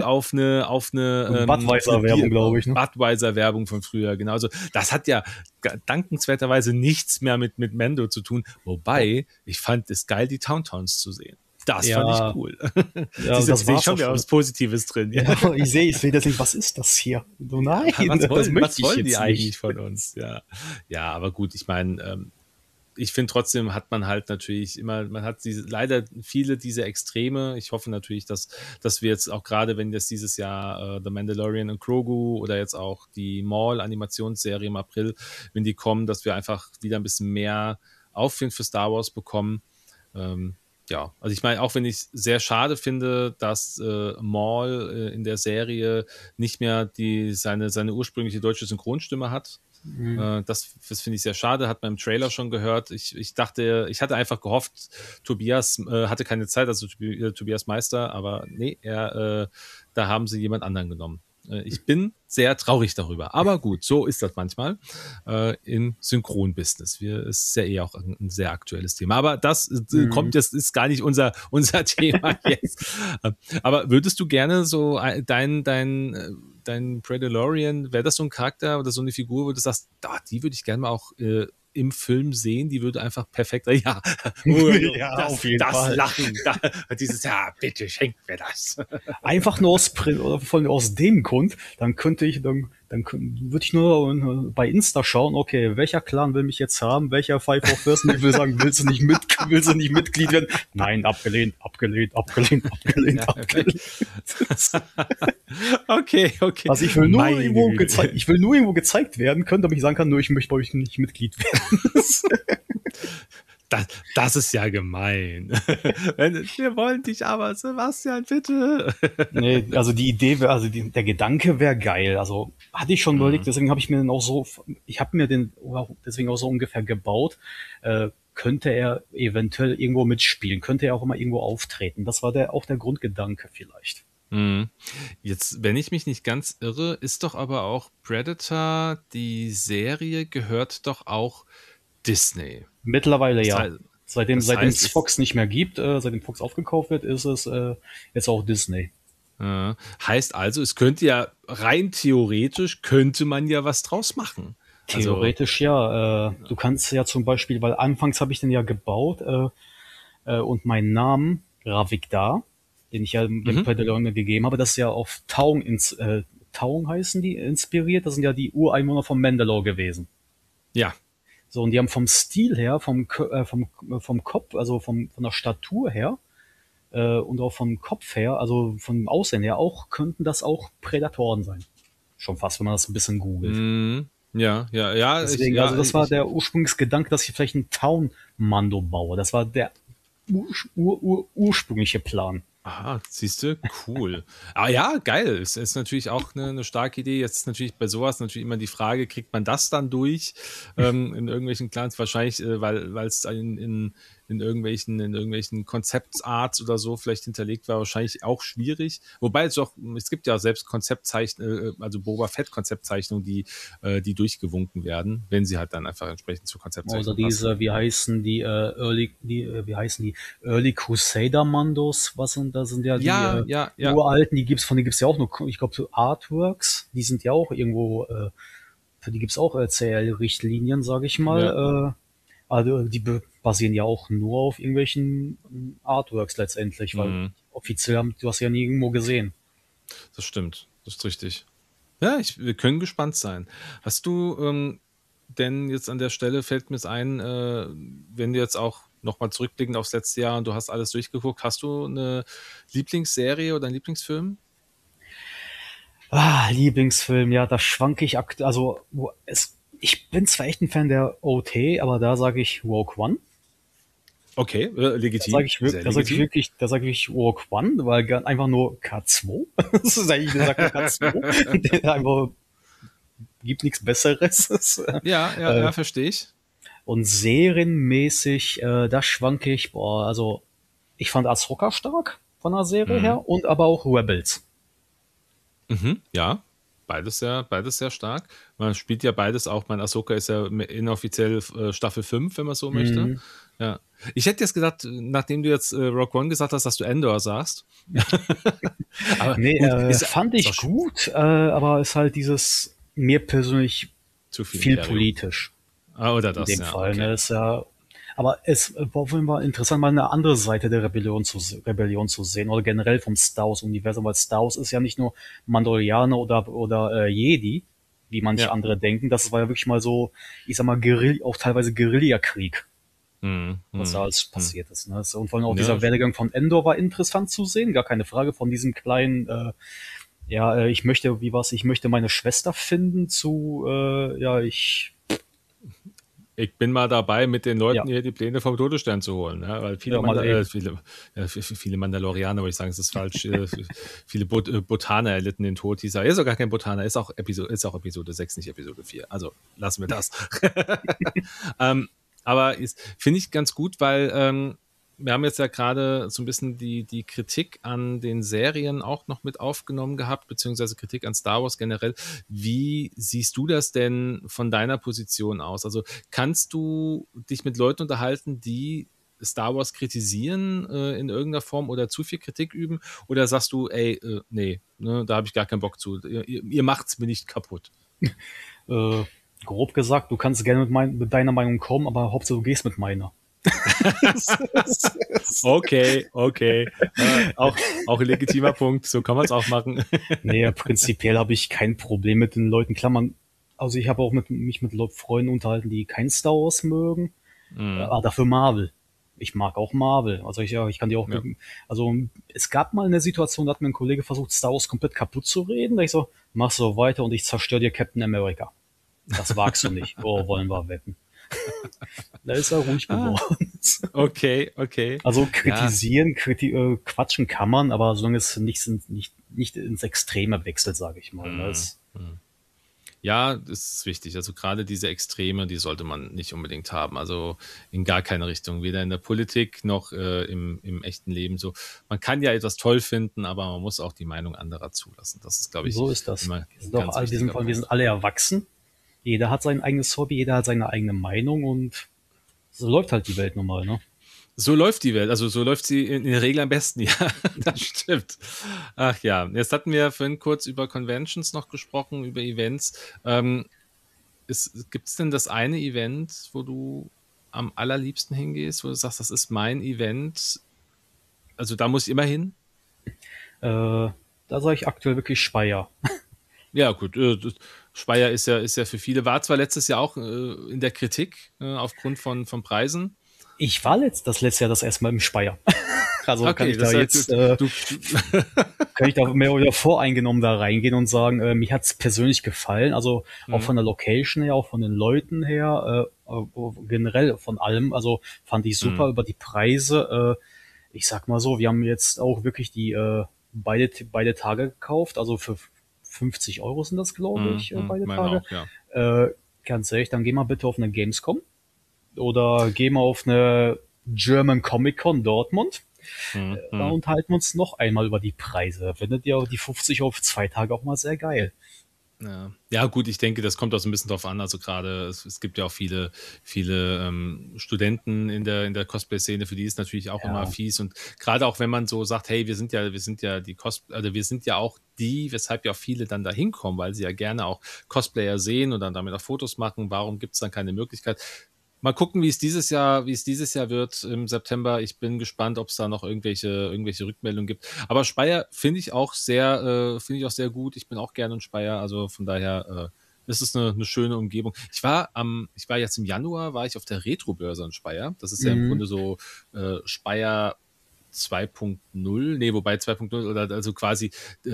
auf eine Budweiser-Werbung, glaube ich, ne? Budweiser-Werbung von früher, genau. Also das hat ja dankenswerterweise nichts mehr mit Mando zu tun. Wobei, ich fand es geil, die Towntowns zu sehen. Das fand ich Ja, cool. ja, Siehst du, das sehe ich war's schon auch wieder schon. was Positives drin. Ja. Ja, ich sehe das nicht, was ist das hier? So, Ja, nein, das möchte was ich wollen die jetzt eigentlich nicht. von uns? Ja, ja, aber gut, ich meine, ich finde trotzdem hat man halt natürlich immer, man hat leider viele diese Extreme. Ich hoffe natürlich, dass wir jetzt auch gerade, wenn jetzt dieses Jahr The Mandalorian und Grogu oder jetzt auch die Maul-Animationsserie im April, wenn die kommen, dass wir einfach wieder ein bisschen mehr Aufwind für Star Wars bekommen. Ähm, ja, also ich meine, auch wenn ich es sehr schade finde, dass Maul in der Serie nicht mehr seine ursprüngliche deutsche Synchronstimme hat. Mhm. Das finde ich sehr schade, hat man im Trailer schon gehört. Ich dachte, ich hatte einfach gehofft, Tobias hatte keine Zeit, also Tobias Meister, aber nee, da haben sie jemand anderen genommen. Ich bin sehr traurig darüber. Aber gut, so ist das manchmal im Synchronbusiness. Es ist ja eh auch ein sehr aktuelles Thema. Aber das Mhm. kommt jetzt, ist gar nicht unser Thema jetzt. Aber würdest du gerne so dein Predalorian, wäre das so ein Charakter oder so eine Figur, wo du sagst, die würde ich gerne mal auch im Film sehen, die würde einfach perfekt, ja, Ja, auf jeden das Fall. Lachen, ja, bitte schenkt mir das. Einfach nur oder vor allem aus dem Grund, würde ich nur bei Insta schauen, okay, welcher Clan will mich jetzt haben, welcher Five of First, ich will sagen, willst du nicht Mitglied werden? Nein, abgelehnt, abgelehnt, abgelehnt, abgelehnt, Ja, abgelehnt. okay. Also Meine Güte. ich will nur irgendwo gezeigt werden können, damit ich sagen kann, nur ich möchte bei euch nicht Mitglied werden. Das ist ja gemein. Wir wollen dich aber, Sebastian, bitte. Nee, also die Idee wäre, der Gedanke wäre geil. Also hatte ich schon überlegt, Mhm. deswegen habe ich mir den auch so, ich habe mir den deswegen auch so ungefähr gebaut. Könnte er eventuell irgendwo mitspielen? Könnte er auch immer irgendwo auftreten? Das war auch der Grundgedanke vielleicht. Mhm. Jetzt, wenn ich mich nicht ganz irre, ist doch aber auch Predator, die Serie gehört doch auch Disney. Mittlerweile Das ja. heißt, Seitdem es Fox nicht mehr gibt, seitdem Fox aufgekauft wird, ist es jetzt auch Disney. heißt also, es könnte ja rein theoretisch, könnte man ja was draus machen. Also, Theoretisch ja. Du kannst ja zum Beispiel, weil anfangs habe ich den ja gebaut und meinen Namen Ravikdar, den ich ja dem mhm. Pedalone gegeben habe, das ist ja auf Taung heißen die, inspiriert. Das sind ja die Ureinwohner von Mandalore gewesen. Ja. So, und die haben vom Stil her, vom Kopf, also von der Statur her und auch vom Kopf her, also vom Aussehen her, könnten das auch Prädatoren sein. Schon fast, wenn man das ein bisschen googelt. Mhm. Ja, Deswegen, also das war der Ursprungsgedanke, dass ich vielleicht einen Town-Mando baue. Das war der ursprüngliche Plan. Siehst du, cool. Aber ja, geil. Es ist natürlich auch eine starke Idee. Jetzt ist natürlich bei sowas natürlich immer die Frage, kriegt man das dann durch in irgendwelchen Clans? Wahrscheinlich, weil es in in irgendwelchen Konzeptarts oder so vielleicht hinterlegt war, wahrscheinlich auch schwierig. Wobei es gibt ja selbst Konzeptzeichnungen, also Boba Fett Konzeptzeichnungen, die durchgewunken werden, wenn sie halt dann einfach entsprechend zur Oder Konzeptzeichnung passen. diese, wie heißen die Early Crusader Mandos? Das sind ja die Ja, ja, ja, uralten, von denen gibt's ja auch nur, ich glaube, so Artworks, die sind ja auch irgendwo, für die gibt's auch CL-Richtlinien, sage ich ja. mal. Also die basieren ja auch nur auf irgendwelchen Artworks letztendlich, weil Mhm. offiziell du hast ja nie irgendwo gesehen. Das stimmt. Das ist richtig. Ja, wir können gespannt sein. Hast du denn jetzt an der Stelle fällt mir es ein, wenn du jetzt auch nochmal zurückblickend aufs letzte Jahr und du hast alles durchgeguckt, hast du eine Lieblingsserie oder einen Lieblingsfilm? Lieblingsfilm, ja, da schwanke ich ich bin zwar echt ein Fan der OT, aber da sage ich Rogue One. Okay, legitim, sehr Da sage ich legitim. wirklich, da sage ich Rogue One, weil einfach nur K2. Das ist eigentlich, der sagt nur K2. Der einfach gibt nichts Besseres. Ja, ja, Äh, ja, verstehe ich. und serienmäßig, da schwanke ich, also ich fand Ahsoka stark von der Serie Mhm. her und aber auch Rebels. Mhm, ja, beides sehr stark. Man spielt ja beides auch. Mein Ahsoka ist ja inoffiziell Staffel 5, wenn man so möchte. Mhm. Ja. Ich hätte jetzt gedacht, nachdem du jetzt Rock One gesagt hast, dass du Endor sagst. Aber Nee, gut, fand ist auch ich gut, aber ist halt mir persönlich zu viel viel Imperium. politisch Oder in das, dem ja, Fall. okay. Ne? Aber es war auf jeden Fall interessant, mal eine andere Seite der Rebellion zu sehen oder generell vom Star Wars-Universum, weil Star Wars ist ja nicht nur Mandalorianer oder Jedi, wie manche Ja. andere denken. Das war ja wirklich mal so, ich sag mal, auch teilweise Guerillakrieg, Hm, was da hm, alles hm. passiert ist. Ne? Und vor allem auch Ja, dieser Werdegang von Endor war interessant zu sehen, gar keine Frage, von diesem kleinen ich möchte meine Schwester finden ich bin mal dabei, mit den ja, Leuten hier die Pläne vom Todesstern zu holen, ne? Weil ja, mal eben. viele Mandalorianer, würde ich sagen, es ist falsch, viele Botaner erlitten den Tod. Dieser ist sogar kein Botaner, ist auch Episode 6, nicht Episode 4. Also lassen wir das. ähm, aber finde ich ganz gut, weil wir haben jetzt ja gerade so ein bisschen die Kritik an den Serien auch noch mit aufgenommen gehabt, beziehungsweise Kritik an Star Wars generell. Wie siehst du das denn von deiner Position aus? Also kannst du dich mit Leuten unterhalten, die Star Wars kritisieren in irgendeiner Form oder zu viel Kritik üben? Oder sagst du, ey, nee, ne, da habe ich gar keinen Bock zu. Ihr macht's mir nicht kaputt. Äh, grob gesagt, du kannst gerne mit deiner Meinung kommen, aber Hauptsache du gehst mit meiner. Okay, okay. Auch ein legitimer Punkt. So kann man es auch machen. Nee, prinzipiell habe ich kein Problem mit den Leuten. Klar, also ich habe auch mich mit Freunden unterhalten, die kein Star Wars mögen, Mhm. aber dafür Marvel. Ich mag auch Marvel. Ich kann dir auch, Ja. also es gab mal eine Situation, da hat mir ein Kollege versucht, Star Wars komplett kaputt zu reden. Da ich so, mach so weiter und ich zerstöre dir Captain America. Das wagst du nicht. Oh, wollen wir wetten. Da ist er ruhig Ah, geworden. okay, okay. Also Ja, quatschen kann man, aber solange es nicht ins Extreme wechselt, sage ich mal. Ne? mhm. Mhm. Ja, das ist wichtig. Also gerade diese Extreme, die sollte man nicht unbedingt haben. Also in gar keine Richtung, weder in der Politik noch im echten Leben. So, man kann ja etwas toll finden, aber man muss auch die Meinung anderer zulassen. Das ist, glaube ich, So ist das. immer ein ganz wichtiger Wir Punkt. sind alle erwachsen. Jeder hat sein eigenes Hobby, jeder hat seine eigene Meinung und so läuft halt die Welt nun mal, ne? So läuft die Welt, also so läuft sie in der Regel am besten, ja, das stimmt. Ach ja, jetzt hatten wir vorhin kurz über Conventions noch gesprochen, über Events. Gibt es denn das eine Event, wo du am allerliebsten hingehst, wo du sagst, das ist mein Event, also da muss ich immer hin? Da sage ich aktuell wirklich Speyer. Ja, gut, Speyer ist ja für viele, war zwar letztes Jahr auch in der Kritik aufgrund von Preisen. Ich war das letzte Jahr das erste Mal im Speyer. Also Okay, das heißt, kann ich da mehr oder voreingenommen da reingehen und sagen, mir hat's persönlich gefallen. Also auch hm, von der Location her, auch von den Leuten her, generell von allem. Also fand ich super hm, über die Preise. Ich sag mal so, wir haben jetzt auch wirklich beide Tage gekauft. Also für 50 € sind das, glaube ich, beide meine Tage. auch, ja. Äh, ganz ehrlich, dann geh mal bitte auf eine Gamescom oder geh mal auf eine. German Comic Con Dortmund. Da Mhm. unterhalten wir uns noch einmal über die Preise. Findet ihr die 50 auf 2 Tage auch mal sehr geil? Ja. Ja, gut, ich denke, das kommt auch so ein bisschen drauf an. Also gerade, es gibt ja auch viele Studenten in der Cosplay-Szene, für die ist natürlich auch immer Ja. fies. Und gerade auch wenn man so sagt, hey, wir sind ja die Cosplay, also wir sind ja auch die, weshalb ja auch viele dann da hinkommen, weil sie ja gerne auch Cosplayer sehen und dann damit auch Fotos machen. Warum gibt es dann keine Möglichkeit? Mal gucken, wie es dieses Jahr wird im September. Ich bin gespannt, ob es da noch irgendwelche Rückmeldungen gibt. Aber Speyer finde ich auch sehr gut. Ich bin auch gerne in Speyer, also von daher ist es eine schöne Umgebung. Ich war jetzt im Januar, war ich auf der Retro-Börse in Speyer. Das ist ja im Mhm. Grunde so Speyer 2.0, nee, wobei 2.0 oder also quasi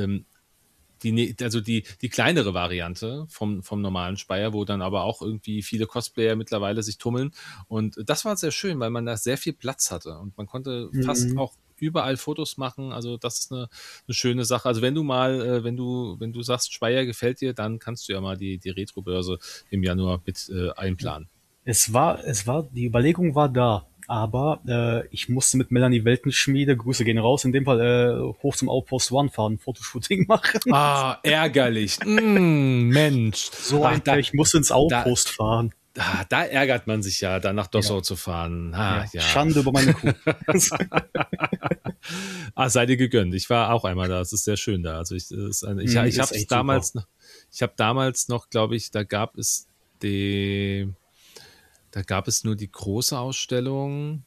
die kleinere Variante vom normalen Speyer, wo dann aber auch irgendwie viele Cosplayer mittlerweile sich tummeln. Und das war sehr schön, weil man da sehr viel Platz hatte und man konnte fast Mhm. auch überall Fotos machen. Also das ist eine schöne Sache. Also wenn du sagst, Speyer gefällt dir, dann kannst du ja mal die Retro-Börse im Januar mit einplanen. Die Überlegung war da, aber ich musste mit Melanie Weltenschmiede, Grüße gehen raus, in dem Fall hoch zum Outpost One fahren, Fotoshooting machen. Ah, ärgerlich. Mensch. So Ach, ein Pech, ich musste ins da, Outpost fahren. da ärgert man sich ja, da nach Ja, Dossau zu fahren. Ah, ja, ja. Schande über meine Kuh. Sei dir gegönnt. Ich war auch einmal da. Es ist sehr schön da. Also ich Ist habe es echt super. damals noch, glaube ich, da gab es nur die große Ausstellung.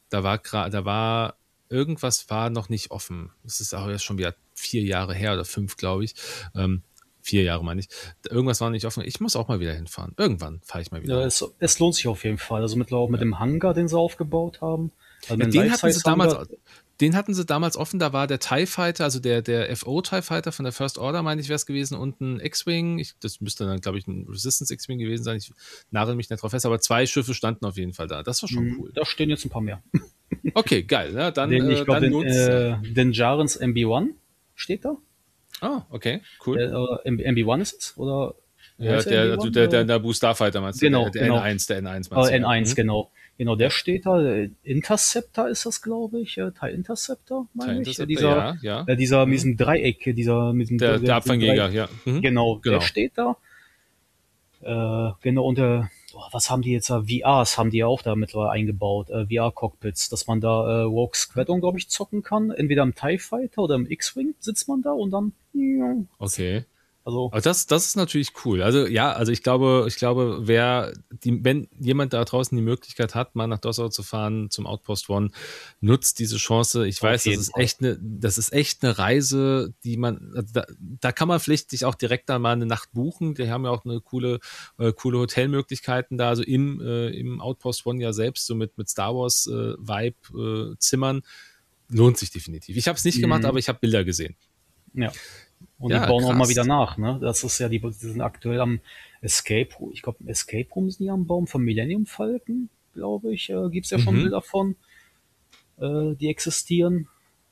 Irgendwas war noch nicht offen. Das ist auch jetzt schon wieder 4 Jahre her oder 5, glaube ich. 4 Jahre meine ich. Irgendwas war nicht offen. Ich muss auch mal wieder hinfahren. Irgendwann fahre ich mal wieder Ja, hin. es lohnt sich auf jeden Fall. Also mittlerweile auch mit Ja. dem Hangar, den sie aufgebaut haben. Also Ja, mit dem Life-Size-Hangar. den hatten sie damals offen, da war der TIE Fighter, also der FO TIE Fighter von der First Order, meine ich, wäre es gewesen, und ein X-Wing. Das müsste dann, glaube ich, ein Resistance X-Wing gewesen sein. Ich nagel mich nicht drauf fest, aber 2 Schiffe standen auf jeden Fall da. Das war schon cool. Da stehen jetzt ein paar mehr. Okay, geil. Ja, dann, Ich glaube, dann lohnt's ja. den Jarens MB1 steht da. Ah, okay, cool. MB1 ist es? Oder wie Ja, heißt der also MB1? der Boo Starfighter meinst du, der, Genau, der genau. N1, der N1 meinst du, ja. N1, Mhm. genau. Genau, der Ja, steht da. Interceptor ist das, glaube ich. TIE Interceptor, TIE meine ich. Interceptor, ja, ja. Dieser mit Mhm. diesem Dreieck, Der mit dem Dreieck. Abfangjäger, ja. Mhm. Genau, der Genau. steht da. Genau, und was haben die jetzt da? VRs haben die ja auch da mittlerweile eingebaut. VR-Cockpits, dass man da Rogue Squadron, glaube ich, zocken kann. Entweder im TIE Fighter oder im X-Wing sitzt man da und dann. Ja, Okay. also, Aber das ist natürlich cool. Also ja, also ich glaube, wenn jemand da draußen die Möglichkeit hat, mal nach Dessau zu fahren zum Outpost One, nutzt diese Chance. Ich auf weiß, das jeden ist Fall. echt eine Reise, die man, also da kann man vielleicht sich auch direkt dann mal eine Nacht buchen. Die haben ja auch coole Hotelmöglichkeiten da, also im Outpost One ja selbst, so mit Star Wars Vibe Zimmern. Lohnt sich definitiv. Ich habe es nicht gemacht, aber Mhm. ich habe Bilder gesehen. Ja. Und die Ja, bauen auch mal wieder krass. nach, ne? Das ist ja die sind aktuell am ich glaube, Escape Room sind die am Baum vom Millennium Falcon, glaube ich. Gibt's ja schon Mhm. Bilder von, die existieren.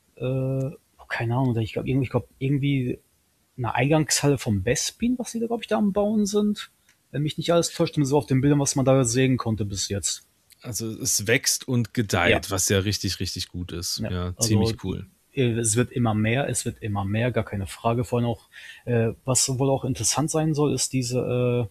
Keine Ahnung, ich glaube, irgendwie eine Eingangshalle vom Bespin, was die da, glaube ich, da am Bauen sind. Wenn mich nicht alles täuscht, so auf den Bildern, was man da sehen konnte bis jetzt. Also es wächst und Ja, gedeiht, was ja richtig, richtig gut ist. ja. Ja, Also ziemlich cool. es wird immer mehr, gar keine Frage. Vor allem auch, was wohl auch interessant sein soll, ist diese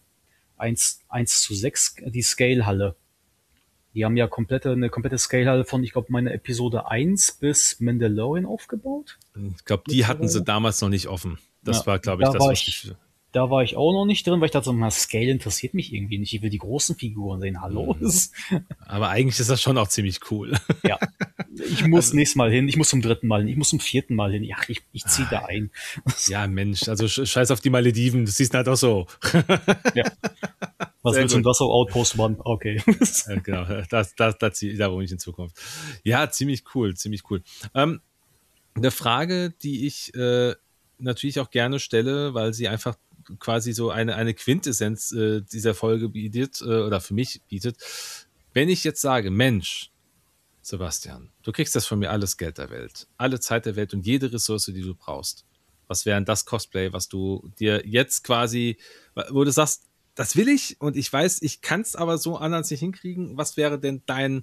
1:6, die Scale-Halle. Die haben ja eine komplette Scale-Halle von, ich glaube, meine Episode 1 bis Mandalorian aufgebaut. Ich glaube, die hatten sie Mittlerweile. damals noch nicht offen. Das Ja, war, glaube ich, das, was die. da war ich auch noch nicht drin, weil ich dachte, so, na, Scale interessiert mich irgendwie nicht. Ich will die großen Figuren sehen. Hallo? Hm. Aber eigentlich ist das schon auch ziemlich cool. Ja. Ich muss Also, nächstes Mal hin. Ich muss zum dritten Mal hin. Ich muss zum vierten Mal hin. Ja, ich ziehe ah, da ein. ja, Mensch, also scheiß auf die Malediven, das siehst du halt auch so. Ja. Was Sehr willst du denn gut. das auf Outpost One? Okay. Genau, da wohne ich in Zukunft. Ja, ziemlich cool, ziemlich cool. Eine Frage, die ich natürlich auch gerne stelle, weil sie einfach quasi so eine Quintessenz dieser Folge bietet oder für mich bietet. Wenn ich jetzt sage, Mensch, Sebastian, du kriegst das von mir alles Geld der Welt, alle Zeit der Welt und jede Ressource, die du brauchst. Was wäre denn das Cosplay, was du dir jetzt quasi, wo du sagst, das will ich und ich weiß, ich kann es aber so anders nicht hinkriegen. Was wäre denn dein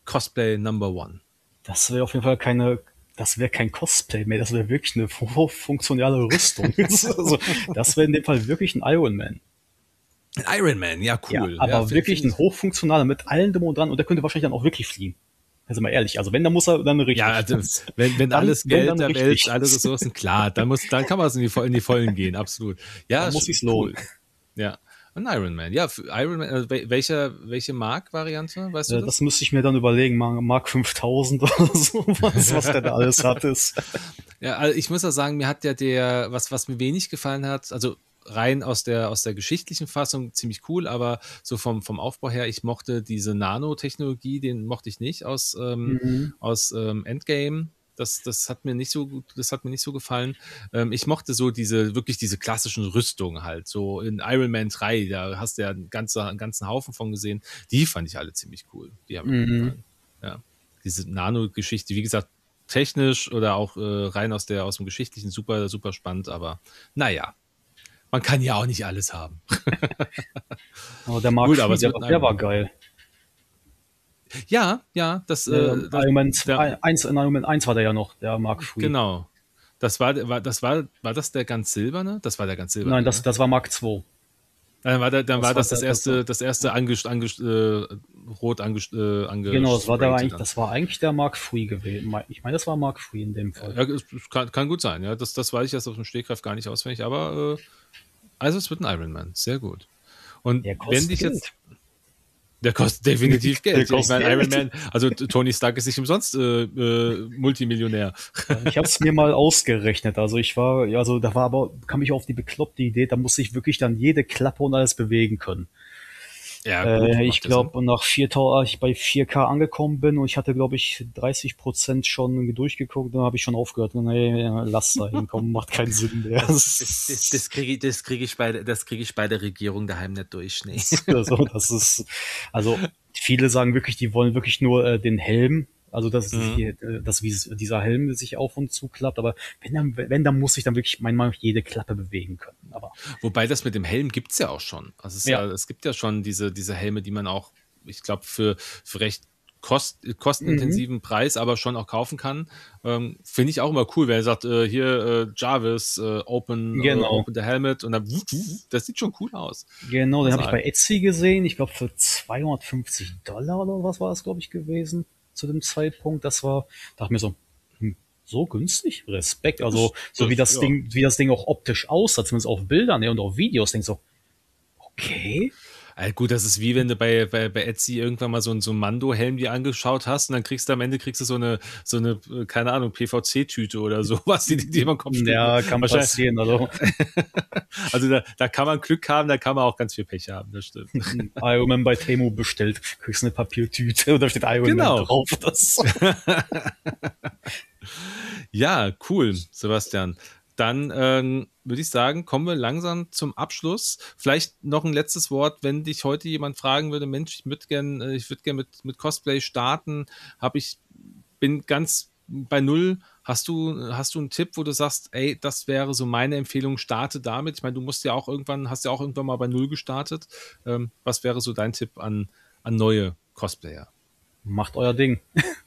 Cosplay Number One? Das wäre auf jeden Fall das wäre kein Cosplay mehr, das wäre wirklich eine hochfunktionale Rüstung. Also, das wäre in dem Fall wirklich ein Iron Man. Ein Iron Man, ja, Ja, cool. Ja, aber wirklich ein hochfunktionaler mit allem drum und dran und der könnte wahrscheinlich dann auch wirklich fliegen. Also mal ehrlich, also wenn, dann muss er dann richtig. Ja, also, wenn Dann, alles wenn Geld dann der Welt, richtig. alle Ressourcen, klar, dann kann man es in die Vollen gehen, absolut. Ja, Dann muss sich's cool. lohnen. Ja, ein Iron Man. Ja, für Iron Man, welche Mark-Variante, weißt du Das das? müsste ich mir dann überlegen, Mark 5000 oder sowas, was der da alles hat ist. Ja, also ich muss ja sagen, mir hat was mir wenig gefallen hat, also rein aus der geschichtlichen Fassung ziemlich cool, aber so vom Aufbau her, ich mochte diese Nanotechnologie, den mochte ich nicht Mhm. aus Endgame. Das hat mir nicht so gut, das hat mir nicht so gefallen. Ich mochte so wirklich diese klassischen Rüstungen halt. So in Iron Man 3, da hast du ja einen ganzen Haufen von gesehen. Die fand ich alle ziemlich cool. Die haben mir gut Mhm. gefallen. Ja. Diese Nano-Geschichte, wie gesagt, technisch oder auch rein aus dem Geschichtlichen super, super spannend, aber naja, man kann ja auch nicht alles haben. Aber der Mark Gut, aber III, es wird ein der Iron war Man. geil. Ja, ja, Iron Man der, 1, in Iron Man 1 war der ja noch, der Mark III. genau. War das der ganz silberne? Das war der ganz Nein, silberne, ne? das war Mark II. Dann war das Das war, das erste rot genau, angesprayte. das war eigentlich der Mark III gewesen. Ich meine, das war Mark III in dem Fall. Ja, es kann gut sein, ja. Das weiß ich jetzt aus dem Stegreif gar nicht auswendig, aber also es wird ein Iron Man. Sehr gut. Und Der wenn kostet dich jetzt, Geld. der kostet definitiv Der Geld. Ja, ich kostet meine, Iron Geld. Man, also Tony Stark ist nicht umsonst Multimillionär. Ich habe es mir mal ausgerechnet. Also da war aber, kam ich auf die bekloppte Idee, da musste ich wirklich dann jede Klappe und alles bewegen können. Ja, gut, Ich macht ja Sinn. glaube, nach 4.000, als ich bei 4K angekommen bin und ich hatte, glaube ich, 30% schon durchgeguckt, dann habe ich schon aufgehört. Nee, lass da hinkommen, macht keinen Sinn mehr. Das kriege ich bei der Regierung daheim nicht durch. Nee. Also viele sagen wirklich, die wollen wirklich nur den Helm, also Mhm. dieser Helm sich auf und zuklappt, aber wenn dann muss ich dann wirklich manchmal jede Klappe bewegen können. Aber Wobei das mit dem Helm gibt's ja auch schon. Also ja. es gibt ja schon diese Helme, die man auch, ich glaube, für recht Mhm. kostenintensiven Preis, aber schon auch kaufen kann. Finde ich auch immer cool, wenn er sagt, hier Jarvis, Genau. open the helmet und dann, das sieht schon cool aus. Genau, den Muss habe ich bei sagen. Etsy gesehen. Ich glaube für $250 oder was war das, glaube ich, gewesen zu dem Zeitpunkt. Dachte mir so, so günstig? Respekt. Also, so Ja. wie das Ding auch optisch aussah, zumindest auf Bildern, ne, und auf Videos, denkst so, okay. Gut, das ist wie wenn du bei Etsy irgendwann mal so ein Mando-Helm dir angeschaut hast und dann am Ende kriegst du so eine, keine Ahnung, PVC-Tüte oder sowas, die über den Kopf stülpen. Ja, kann Wahrscheinlich, passieren. Also, also da kann man Glück haben, da kann man auch ganz viel Pech haben, das stimmt. Iron Man bei Temu bestellt, kriegst eine Papiertüte und da steht Iron Man Genau. drauf. Das. Ja, cool, Sebastian. Dann würde ich sagen, kommen wir langsam zum Abschluss. Vielleicht noch ein letztes Wort, wenn dich heute jemand fragen würde, Mensch, ich würde gern mit Cosplay starten, bin ganz bei Null. Hast du einen Tipp, wo du sagst, ey, das wäre so meine Empfehlung, starte damit? Ich meine, hast ja auch irgendwann mal bei Null gestartet. Was wäre so dein Tipp an neue Cosplayer? Macht euer Ding.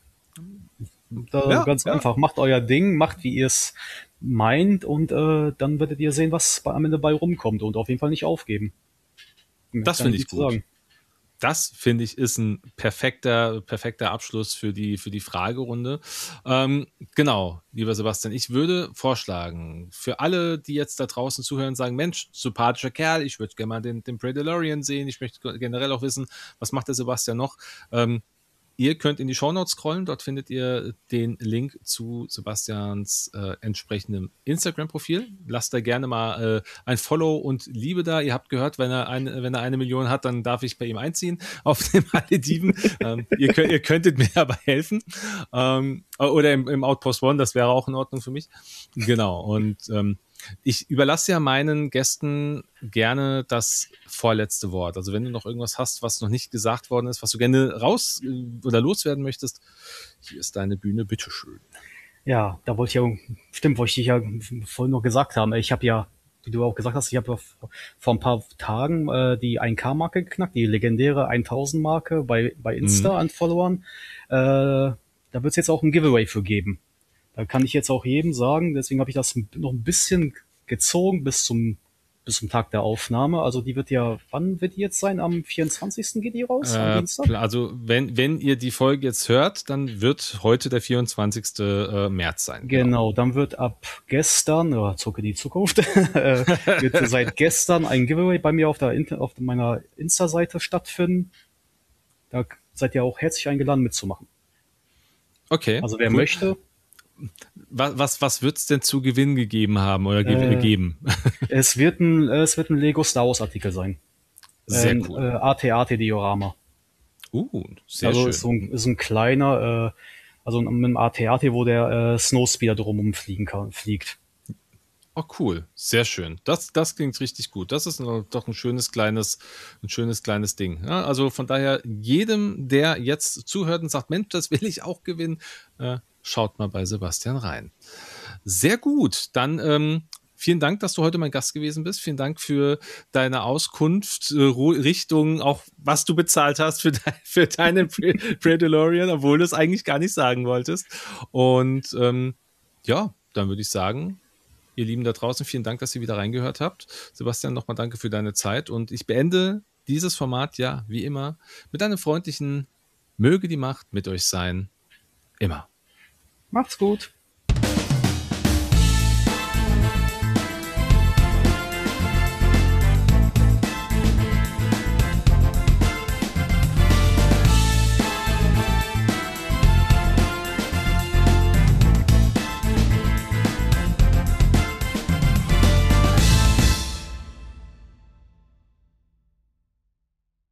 Ja, Ganz ja, einfach, macht euer Ding, macht wie ihr es meint und dann werdet ihr sehen, was am Ende bei rumkommt und auf jeden Fall nicht aufgeben. Mehr das kann ich finde ich nicht gut. sagen. Das finde ich ist ein perfekter Abschluss für die Fragerunde. Genau, lieber Sebastian, ich würde vorschlagen, für alle, die jetzt da draußen zuhören, sagen, Mensch, sympathischer Kerl, ich würde gerne mal den Predalorian sehen, ich möchte generell auch wissen, was macht der Sebastian noch? Ihr könnt in die Shownotes scrollen, dort findet ihr den Link zu Sebastians entsprechendem Instagram-Profil. Lasst da gerne mal ein Follow und Liebe da. Ihr habt gehört, wenn er 1 Million hat, dann darf ich bei ihm einziehen auf dem Malediven. Ihr könntet mir dabei helfen. Oder im Outpost One, das wäre auch in Ordnung für mich. Genau, und ich überlasse ja meinen Gästen gerne das vorletzte Wort. Also wenn du noch irgendwas hast, was noch nicht gesagt worden ist, was du gerne raus oder loswerden möchtest, hier ist deine Bühne, bitteschön. Ja, wollte ich dich ja vorhin noch gesagt haben. Ich habe ja wie du auch gesagt hast, ich habe vor ein paar Tagen die 1K-Marke geknackt, die legendäre 1000-Marke bei Mhm. Insta an Followern. Da wird es jetzt auch ein Giveaway für geben. Da kann ich jetzt auch jedem sagen, deswegen habe ich das noch ein bisschen gezogen bis zum Tag der Aufnahme. Also die wird ja, wann wird die jetzt sein? Am 24. geht die raus? Am Dienstag? Also wenn ihr die Folge jetzt hört, dann wird heute der 24. März sein, genau. Genau, dann wird ab gestern, zurück in die Zukunft, wird seit gestern ein Giveaway bei mir auf meiner Insta-Seite stattfinden. Da seid ihr auch herzlich eingeladen mitzumachen. Okay, Also wer cool. möchte, Was wird es denn zu Gewinn gegeben haben oder äh, geben? es wird ein Lego Star Wars Artikel sein. Sehr Ein cool. AT-AT Diorama. Sehr Also schön. ist so ein kleiner, also mit einem AT-AT, wo der Snowspeeder drumherum fliegt. Oh, cool. Sehr schön. Das klingt richtig gut. Das ist doch ein schönes kleines Ding. Ja, also von daher, jedem, der jetzt zuhört und sagt, Mensch, das will ich auch gewinnen, schaut mal bei Sebastian rein. Sehr gut. Dann vielen Dank, dass du heute mein Gast gewesen bist. Vielen Dank für deine Auskunft Richtung, auch was du bezahlt hast für deinen Predalorian, obwohl du es eigentlich gar nicht sagen wolltest. Und ja, dann würde ich sagen, ihr Lieben da draußen, vielen Dank, dass ihr wieder reingehört habt. Sebastian, nochmal danke für deine Zeit. Und ich beende dieses Format ja, wie immer, mit einem freundlichen Möge die Macht mit euch sein. Immer. Macht's gut.